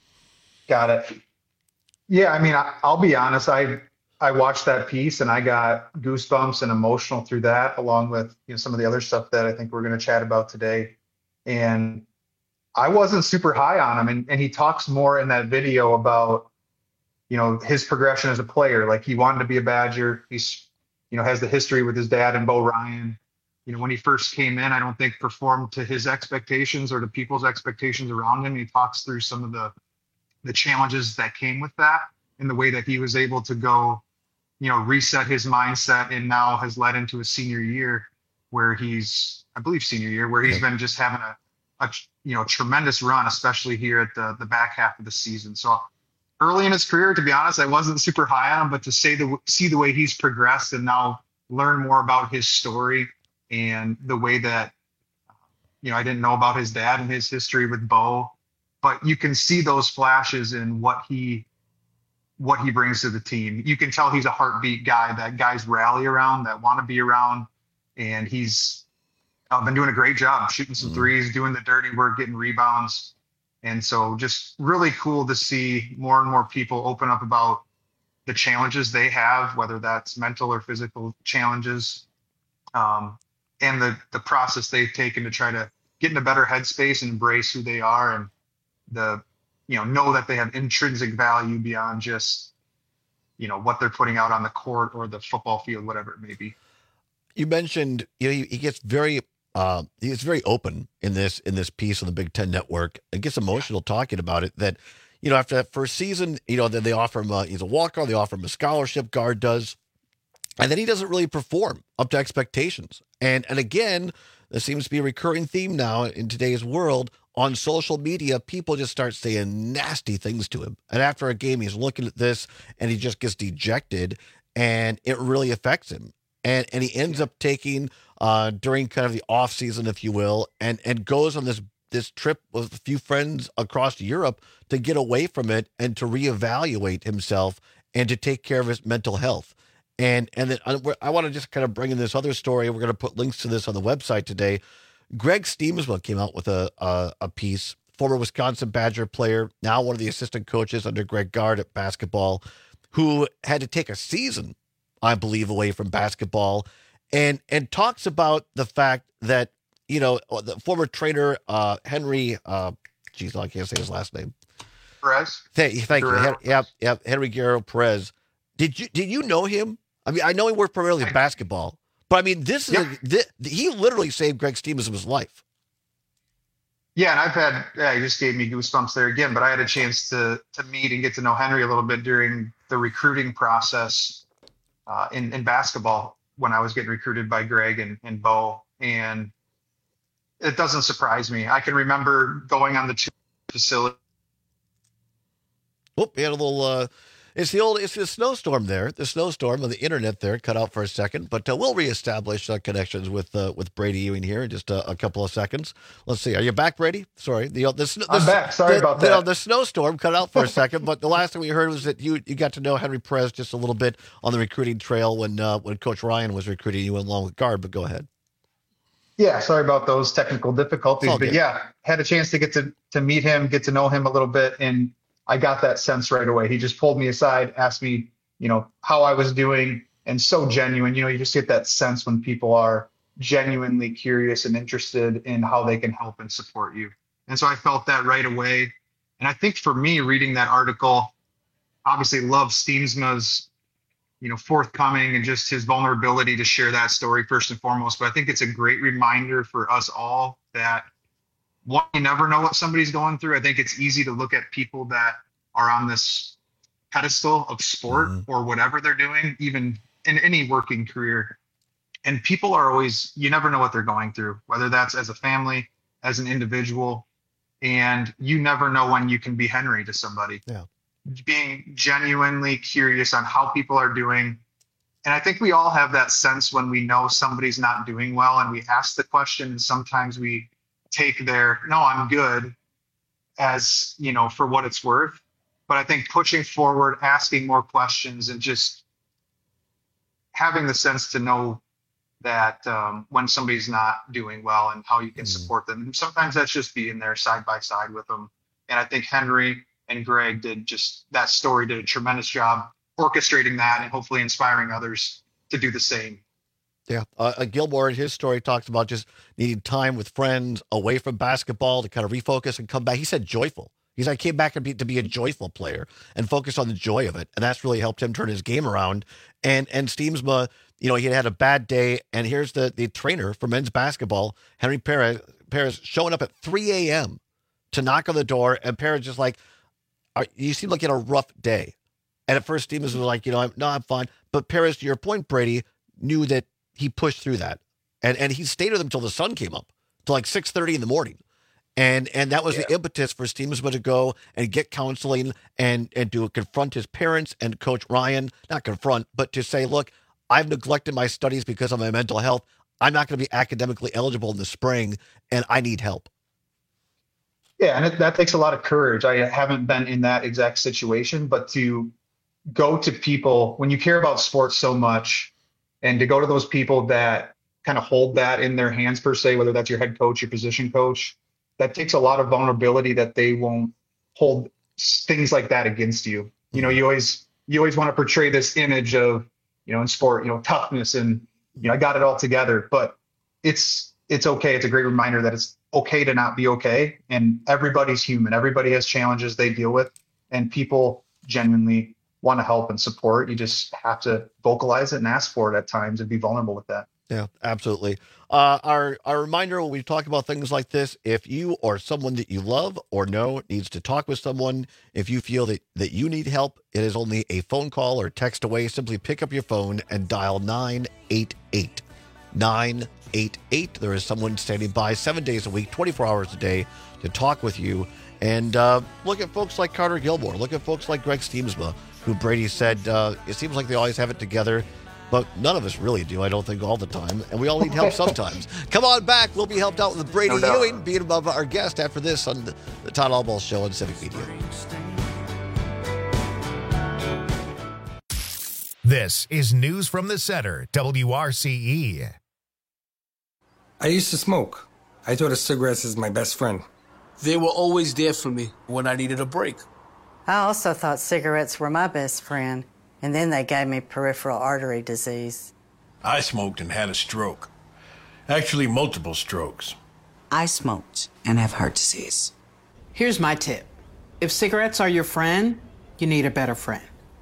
Got it. Yeah, I mean, I, I'll be honest. I I watched that piece and I got goosebumps and emotional through that, along with you know some of the other stuff that I think we're going to chat about today. And I wasn't super high on him, and, and he talks more in that video about you know his progression as a player. Like he wanted to be a Badger. He's you know has the history with his dad and Bo Ryan. You know when he first came in, I don't think performed to his expectations or to people's expectations around him. He talks through some of the the challenges that came with that and the way that he was able to go, you know, reset his mindset, and now has led into a senior year where he's, I believe senior year, where he's been just having a, a you know, tremendous run, especially here at the, the back half of the season. So early in his career, to be honest, I wasn't super high on him, but to say the, see the way he's progressed and now learn more about his story and the way that, you know, I didn't know about his dad and his history with Bo, but you can see those flashes in what he what he brings to the team. You can tell he's a heartbeat guy that guys rally around, that want to be around, and he's uh, been doing a great job shooting some threes, doing the dirty work, getting rebounds. And so just really cool to see more and more people open up about the challenges they have, whether that's mental or physical challenges, um, and the the process they've taken to try to get in a better headspace and embrace who they are, and the, you know, know that they have intrinsic value beyond just, you know, what they're putting out on the court or the football field, whatever it may be. You mentioned, you know, he, he gets very, uh, he's very open in this, in this piece on the Big Ten Network. It gets emotional talking about it that, you know, after that first season, you know, then they offer him, a, he's a walk-on, they offer him a scholarship, Gard does. And then he doesn't really perform up to expectations. And, and again, there seems to be a recurring theme now in today's world. on social media, people just start saying nasty things to him. And after a game, he's looking at this and he just gets dejected, and it really affects him. And and he ends up taking uh, during kind of the off season, if you will, and and goes on this this trip with a few friends across Europe to get away from it and to reevaluate himself and to take care of his mental health. And and then I, I want to just kind of bring in this other story. We're going to put links to this on the website today. Greg Steemsma came out with a, a a piece, former Wisconsin Badger player, now one of the assistant coaches under Greg Gard at basketball, who had to take a season, I believe, away from basketball, and and talks about the fact that, you know, the former trainer, uh, Henry, uh, geez, I can't say his last name. Perez? Thank, thank you. Guerrero. Yep, yep, Henry Guerrero Perez. Did you did you know him? I mean, I know he worked primarily in basketball, but I mean, this is Yeah. a, this, he literally saved Greg Steemsma's life. Yeah, and I've had, yeah, he just gave me goosebumps there again, but I had a chance to to meet and get to know Henry a little bit during the recruiting process uh, in, in basketball when I was getting recruited by Greg and, and Bo. And it doesn't surprise me. I can remember going on the two facility. Whoop, we had a little, uh, it's the old, it's the snowstorm there, the snowstorm on the internet there, cut out for a second, but uh, we'll reestablish uh, connections with uh, with Brady Ewing here in just a, a couple of seconds. Let's see. Are you back, Brady? Sorry. The, the, the, I'm back. Sorry the, about the, that. The snowstorm cut out for a second, but the last thing we heard was that you you got to know Henry Perez just a little bit on the recruiting trail when uh, when Coach Ryan was recruiting you along with Gard, but go ahead. Yeah, sorry about those technical difficulties, It's all but good. yeah, had a chance to get to to meet him, get to know him a little bit, and I got that sense right away. He just pulled me aside, asked me, you know, how I was doing, and so genuine. You know, you just get that sense when people are genuinely curious and interested in how they can help and support you. And so I felt that right away. And I think for me, reading that article, obviously love Steemsma's, you know, forthcoming and just his vulnerability to share that story first and foremost. But I think it's a great reminder for us all that, one, you never know what somebody's going through. I think it's easy to look at people that are on this pedestal of sport or whatever they're doing, even in any working career. And people are always, you never know what they're going through, whether that's as a family, as an individual. And you never know when you can be Henry to somebody. Yeah. Being genuinely curious on how people are doing. And I think we all have that sense when we know somebody's not doing well and we ask the question, and sometimes we take their, no, I'm good, as, you know, for what it's worth. But I think pushing forward, asking more questions, and just having the sense to know that um, when somebody's not doing well and how you can support them. And sometimes that's just being there side by side with them. And I think Henry and Greg did just, that story did a tremendous job orchestrating that and hopefully inspiring others to do the same. Yeah. Uh, Gilmore in his story talks about just needing time with friends away from basketball to kind of refocus and come back. He said joyful. He's like, came back and be, to be a joyful player and focus on the joy of it. And that's really helped him turn his game around. And, and Steemsma, you know, he had a bad day. And here's the, the trainer for men's basketball, Henry Perez, Perez showing up at three a.m. to knock on the door. And Perez just like, Are, you seem like you had a rough day. And at first, Steemsma was like, you know, I'm, no, I'm fine. But Perez, to your point, Brady, knew that he pushed through that. And and he stayed with him until the sun came up, till like six thirty in the morning. And and that was yeah. the impetus for Steemsma to go and get counseling and, and to confront his parents and Coach Ryan, not confront, but to say, look, I've neglected my studies because of my mental health. I'm not going to be academically eligible in the spring, and I need help. Yeah, and it, that takes a lot of courage. I haven't been in that exact situation, but to go to people, when you care about sports so much, and to go to those people that kind of hold that in their hands per se, whether that's your head coach, your position coach, that takes a lot of vulnerability that they won't hold things like that against you. You know, you always, you always want to portray this image of, you know, in sport, you know, toughness and, you know, I got it all together, but it's, it's okay. It's a great reminder that it's okay to not be okay. And everybody's human. Everybody has challenges they deal with, and people genuinely want to help and support. You just have to vocalize it and ask for it at times and be vulnerable with that. Yeah, absolutely. Uh, our our reminder when we talk about things like this, if you or someone that you love or know needs to talk with someone, if you feel that, that you need help, it is only a phone call or text away. Simply pick up your phone and dial nine eight eight. nine eight eight. There is someone standing by seven days a week, twenty-four hours a day to talk with you. And uh, look at folks like Carter Gilmore. Look at folks like Greg Steemsma, who Brady said uh, it seems like they always have it together. But none of us really do, I don't think, all the time. And we all need help sometimes. Come on back. We'll be helped out with Brady No doubt. Ewing, being above our guest after this on the, the Todd Allball Show on Civic Media. This is News from the Center, W R C E. I used to smoke. I thought of cigarettes as my best friend. They were always there for me when I needed a break. I also thought cigarettes were my best friend, and then they gave me peripheral artery disease. I smoked and had a stroke. Actually, multiple strokes. I smoked and have heart disease. Here's my tip. If cigarettes are your friend, you need a better friend.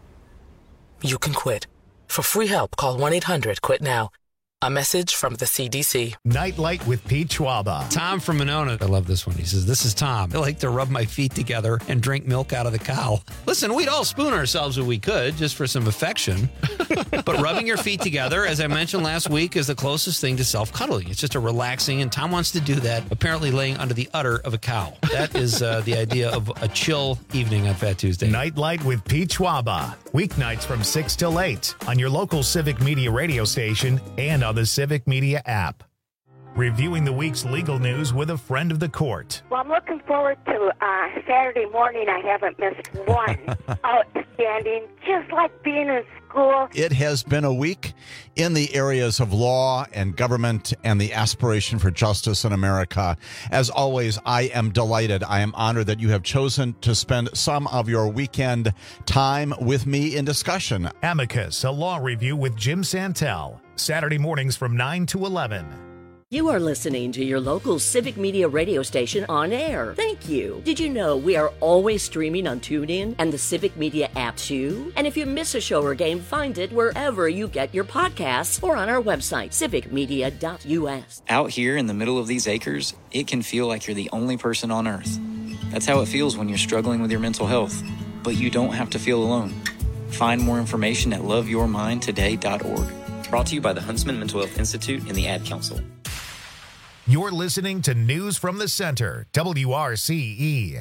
You can quit. For free help, call one eight hundred quit now. A message from the C D C. Nightlight with Pete Schwaba. Tom from Monona. I love this one. He says, this is Tom. I like to rub my feet together and drink milk out of the cow. Listen, we'd all spoon ourselves if we could, just for some affection. But rubbing your feet together, as I mentioned last week, is the closest thing to self-cuddling. It's just a relaxing, and Tom wants to do that, apparently laying under the udder of a cow. That is uh, the idea of a chill evening on Fat Tuesday. Nightlight with Pete Schwaba. Weeknights from six till eight on your local Civic Media radio station and on the Civic Media app. Reviewing the week's legal news with a friend of the court. Well, I'm looking forward to uh, Saturday morning. I haven't missed one. Outstanding, just like being in school. It has been a week in the areas of law and government and the aspiration for justice in America. As always, I am delighted. I am honored that you have chosen to spend some of your weekend time with me in discussion. Amicus, a law review with Jim Santel. Saturday mornings from nine to eleven. You are listening to your local Civic Media radio station on air. Thank you. Did you know we are always streaming on TuneIn and the Civic Media app too? And if you miss a show or game, find it wherever you get your podcasts or on our website, civic media dot U S. Out here in the middle of these acres, it can feel like you're the only person on earth. That's how it feels when you're struggling with your mental health. But you don't have to feel alone. Find more information at love your mind today dot org. Brought to you by the Huntsman Mental Health Institute and the Ad Council. You're listening to News from the Center, W R C E.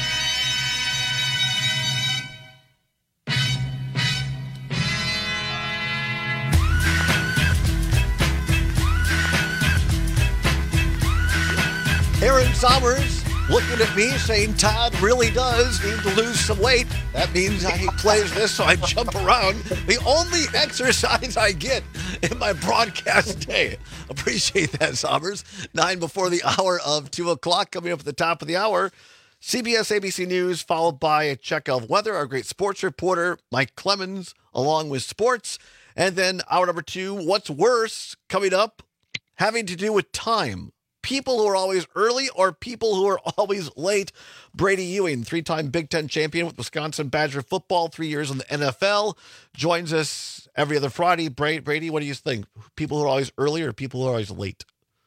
Aaron Sommers looking at me saying Todd really does need to lose some weight. That means he plays this, so I jump around. The only exercise I get in my broadcast day. Appreciate that, Sommers. Nine before the hour of two o'clock. Coming up at the top of the hour, C B S A B C News, followed by a check of weather. Our great sports reporter, Mike Clemens, along with sports. And then hour number two, what's worse, coming up, having to do with time. People who are always early or people who are always late. Brady Ewing, three-time Big Ten champion with Wisconsin Badger football, three years in the N F L, joins us every other Friday. Brady, what do you think? People who are always early or people who are always late?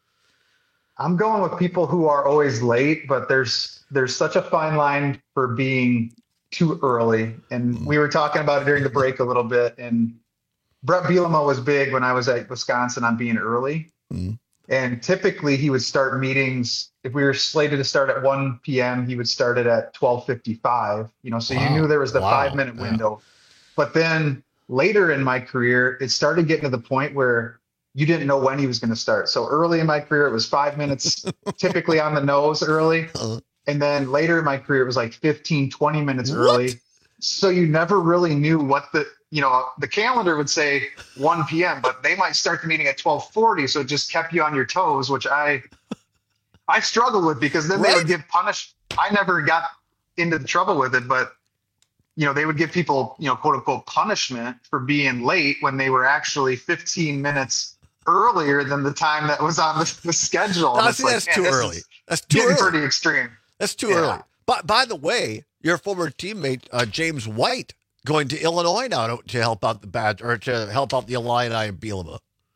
I'm going with people who are always late, but there's there's such a fine line for being too early. And we were talking about it during the break a little bit. And Brett Bielema was big when I was at Wisconsin on being early. Mm. And typically he would start meetings. If we were slated to start at one p.m., he would start it at twelve fifty-five, you know, so wow. you knew there was the wow. five minute yeah. window. But then later in my career, it started getting to the point where you didn't know when he was going to start. So early in my career, it was five minutes, typically on the nose early. Uh-huh. And then later in my career, it was like fifteen, twenty minutes what? early. So you never really knew what the, you know, the calendar would say one p.m., but they might start the meeting at twelve forty. So it just kept you on your toes, which I, I struggled with because then right? they would give punish. I never got into the trouble with it, but you know, they would give people, you know, quote unquote punishment for being late when they were actually fifteen minutes earlier than the time that was on the, the schedule. No, see, like, that's too early. That's too getting early. Pretty extreme. That's too yeah. early. But by the way, your former teammate, uh, James White, going to Illinois now to, to help out the Badger or to help out the Illini and Bielema.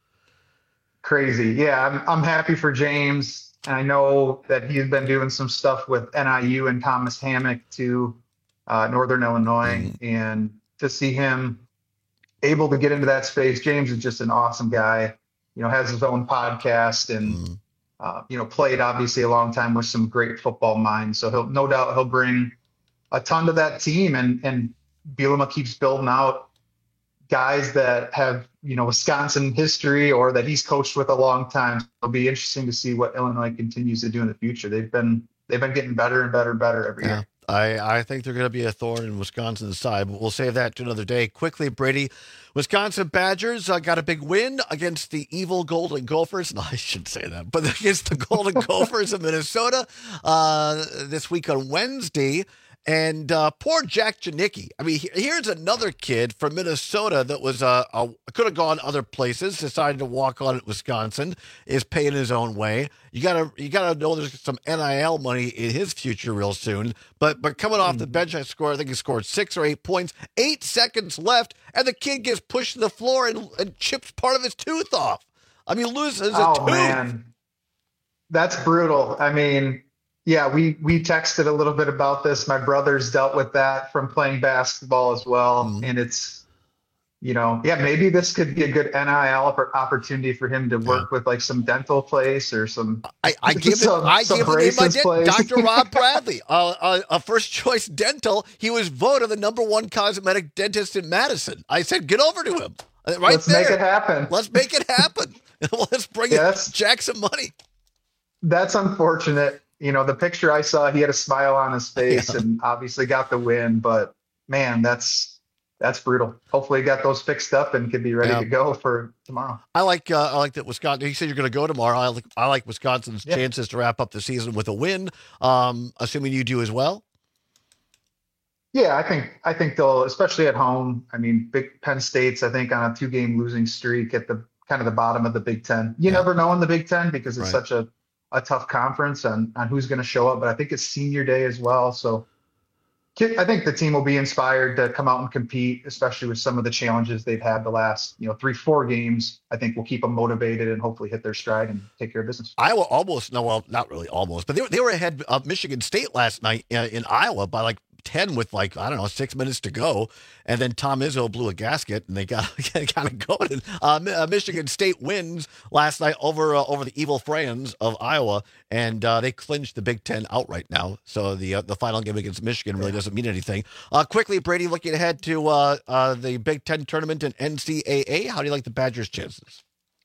Crazy. Yeah, I'm I'm happy for James. And I know that he's been doing some stuff with N I U and Thomas Hammock to uh, Northern Illinois. Mm-hmm. And to see him able to get into that space, James is just an awesome guy. you know, has his own podcast and, mm. uh, you know, played obviously a long time with some great football minds. So he'll no doubt he'll bring a ton to that team, and, and Bielema keeps building out guys that have, you know, Wisconsin history or that he's coached with a long time. It'll be interesting to see what Illinois continues to do in the future. They've been, they've been getting better and better and better every yeah. year. I, I think they're going to be a thorn in Wisconsin's side, but we'll save that to another day. Quickly, Brady, Wisconsin Badgers uh, got a big win against the evil Golden Gophers. No, I shouldn't say that, but against the Golden Gophers of Minnesota uh, this week on Wednesday. And uh, poor Jack Janicki. I mean, here's another kid from Minnesota that was uh, uh, could have gone other places, decided to walk on at Wisconsin, is paying his own way. You gotta you gotta know there's some N I L money in his future real soon. But but coming off the bench, I scored. I think he scored six or eight points. Eight seconds left, and the kid gets pushed to the floor and, and chips part of his tooth off. I mean, loses a oh, tooth. Man, that's brutal. I mean. Yeah, we we texted a little bit about this. My brother's dealt with that from playing basketball as well. Mm-hmm. And it's, you know, yeah, maybe this could be a good N I L opportunity for him to work yeah. with like some dental place or some. I, I give it, I give it my de- Doctor Rob Bradley, uh, a, a first choice dental. He was voted the number one cosmetic dentist in Madison. I said, get over to him. Right Let's there. make it happen. Let's make it happen. Let's bring yes. it, Jack some money. That's unfortunate. You know, the picture I saw, he had a smile on his face yeah. and obviously got the win. But, man, that's that's brutal. Hopefully he got those fixed up and can be ready yeah. to go for tomorrow. I like uh, I like that Wisconsin. You said you're going to go tomorrow. I like, I like Wisconsin's yeah. chances to wrap up the season with a win, um, assuming you do as well. Yeah, I think I think they'll, especially at home. I mean, Big Penn State's, I think, on a two-game losing streak at the kind of the bottom of the Big Ten. You yeah. never know in the Big Ten because it's right. such a a tough conference on, on who's going to show up, but I think it's senior day as well. So I think the team will be inspired to come out and compete, especially with some of the challenges they've had the last, you know, three, four games. I think will keep them motivated and hopefully hit their stride and take care of business. Iowa almost, no, well, not really almost, but they were, they were ahead of Michigan State last night uh, in Iowa by like ten with like, I don't know, six minutes to go. And then Tom Izzo blew a gasket and they got kind of going. Uh, Michigan State wins last night over uh, over the evil Friends of Iowa, and uh, they clinched the Big Ten outright now. So the uh, the final game against Michigan really doesn't mean anything. Uh, quickly, Brady, looking ahead to uh, uh, the Big Ten tournament and N C double A, how do you like the Badgers' chances?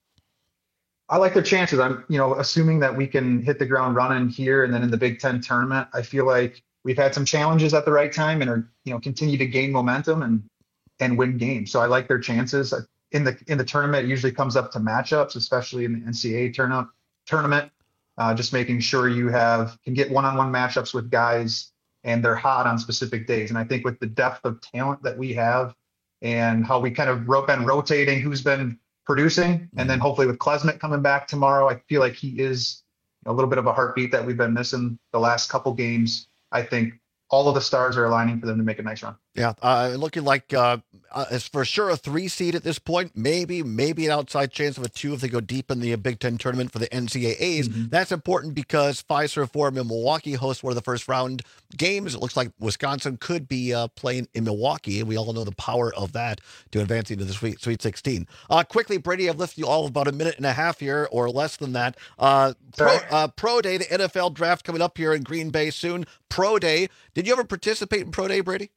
I like their chances. I'm, you know, assuming that we can hit the ground running here and then in the Big Ten tournament. I feel like we've had some challenges at the right time and are, you know, continue to gain momentum and and win games. So I like their chances in the in the tournament. It usually comes up to matchups, especially in the N C double A tournament. Tournament, uh, just making sure you have can get one-on-one matchups with guys and they're hot on specific days. And I think with the depth of talent that we have and how we kind of been rotating who's been producing, and then hopefully with Klesmit coming back tomorrow, I feel like he is a little bit of a heartbeat that we've been missing the last couple games. I think all of the stars are aligning for them to make a nice run. Yeah, uh, looking like uh, uh, it's for sure a three seed at this point. Maybe, maybe an outside chance of a two if they go deep in the Big Ten tournament for the N C double A's. Mm-hmm. That's important because Fiserv Forum in Milwaukee hosts one of the first round games. It looks like Wisconsin could be uh, playing in Milwaukee, and we all know the power of that to advancing to the Sweet Sweet sixteen. Uh, quickly, Brady, I've lifted you all about a minute and a half here, or less than that. Uh, pro, uh, Pro Day, the N F L draft coming up here in Green Bay soon. Pro Day. Did you ever participate in Pro Day, Brady?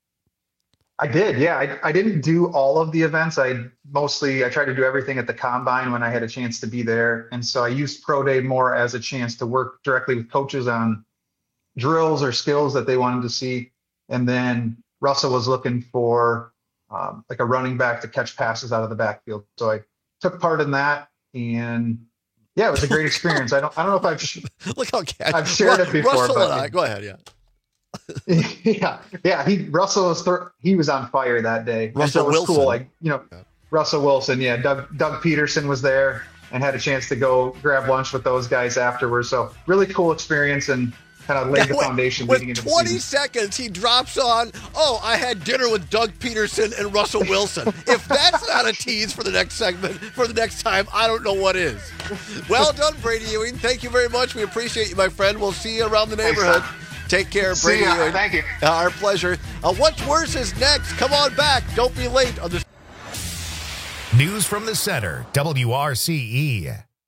I did, yeah. I, I didn't do all of the events. I mostly, I tried to do everything at the Combine when I had a chance to be there. And so I used Pro Day more as a chance to work directly with coaches on drills or skills that they wanted to see. And then Russell was looking for um, like a running back to catch passes out of the backfield. So I took part in that, and yeah, it was a great experience. I don't, I don't know if I've, Look how I've shared it before. Russell but, and I, go ahead, yeah. yeah, yeah. He Russell was th- he was on fire that day. Russell so it was Wilson, cool. Like you know, yeah. Russell Wilson. Yeah, Doug Doug Peterson was there and had a chance to go grab lunch with those guys afterwards. So really cool experience and kind of laid yeah, the foundation with leading into twenty the season. seconds, he drops on. Oh, I had dinner with Doug Peterson and Russell Wilson. If that's not a tease for the next segment, for the next time, I don't know what is. Well done, Brady Ewing. Thank you very much. We appreciate you, my friend. We'll see you around the neighborhood. Thanks, Take care, Brady. Ewing. Thank you. Uh, our pleasure. Uh, What's Worse is next. Come on back. Don't be late on this. News from the Center, W R C E.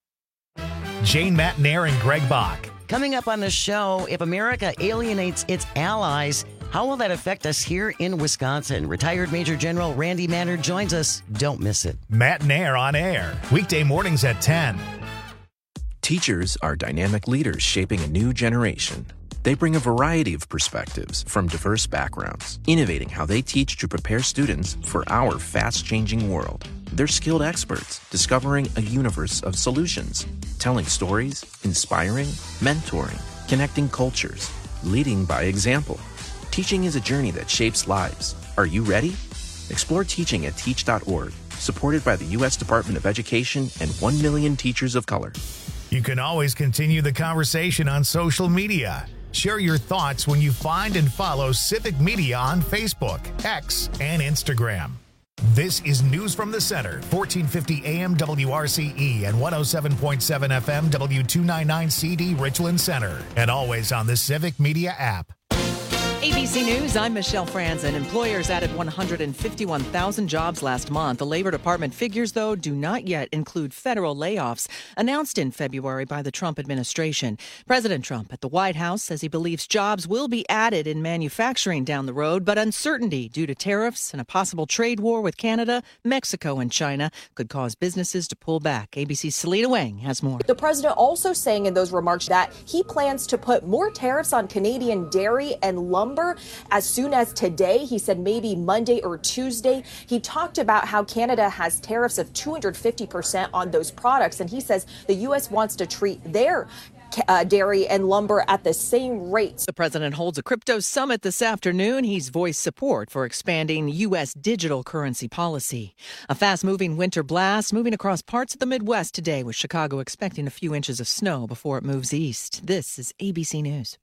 Jane Matnair and Greg Bach. Coming up on the show, if America alienates its allies, how will that affect us here in Wisconsin? Retired Major General Randy Manner joins us. Don't miss it. Matnair on air, weekday mornings at ten. Teachers are dynamic leaders shaping a new generation. They bring a variety of perspectives from diverse backgrounds, innovating how they teach to prepare students for our fast-changing world. They're skilled experts, discovering a universe of solutions, telling stories, inspiring, mentoring, connecting cultures, leading by example. Teaching is a journey that shapes lives. Are you ready? Explore teaching at teach dot org, supported by the U S Department of Education and one million teachers of color. You can always continue the conversation on social media. Share your thoughts when you find and follow Civic Media on Facebook, X, and Instagram. This is News from the Center, fourteen fifty A M W R C E and one oh seven point seven F M W two ninety-nine C D Richland Center, and always on the Civic Media app. A B C News, I'm Michelle Franzen. Employers added one hundred fifty-one thousand jobs last month. The Labor Department figures, though, do not yet include federal layoffs announced in February by the Trump administration. President Trump at the White House says he believes jobs will be added in manufacturing down the road, but uncertainty due to tariffs and a possible trade war with Canada, Mexico, and China could cause businesses to pull back. A B C's Selena Wang has more. The president also saying in those remarks that he plans to put more tariffs on Canadian dairy and lumber as soon as today. He said maybe Monday or Tuesday. He talked about how Canada has tariffs of two hundred fifty percent on those products, and he says the U S wants to treat their Uh, dairy and lumber at the same rates. The president holds a crypto summit this afternoon. He's voiced support for expanding U S digital currency policy. A fast-moving winter blast moving across parts of the Midwest today, with Chicago expecting a few inches of snow before it moves east. This is A B C News.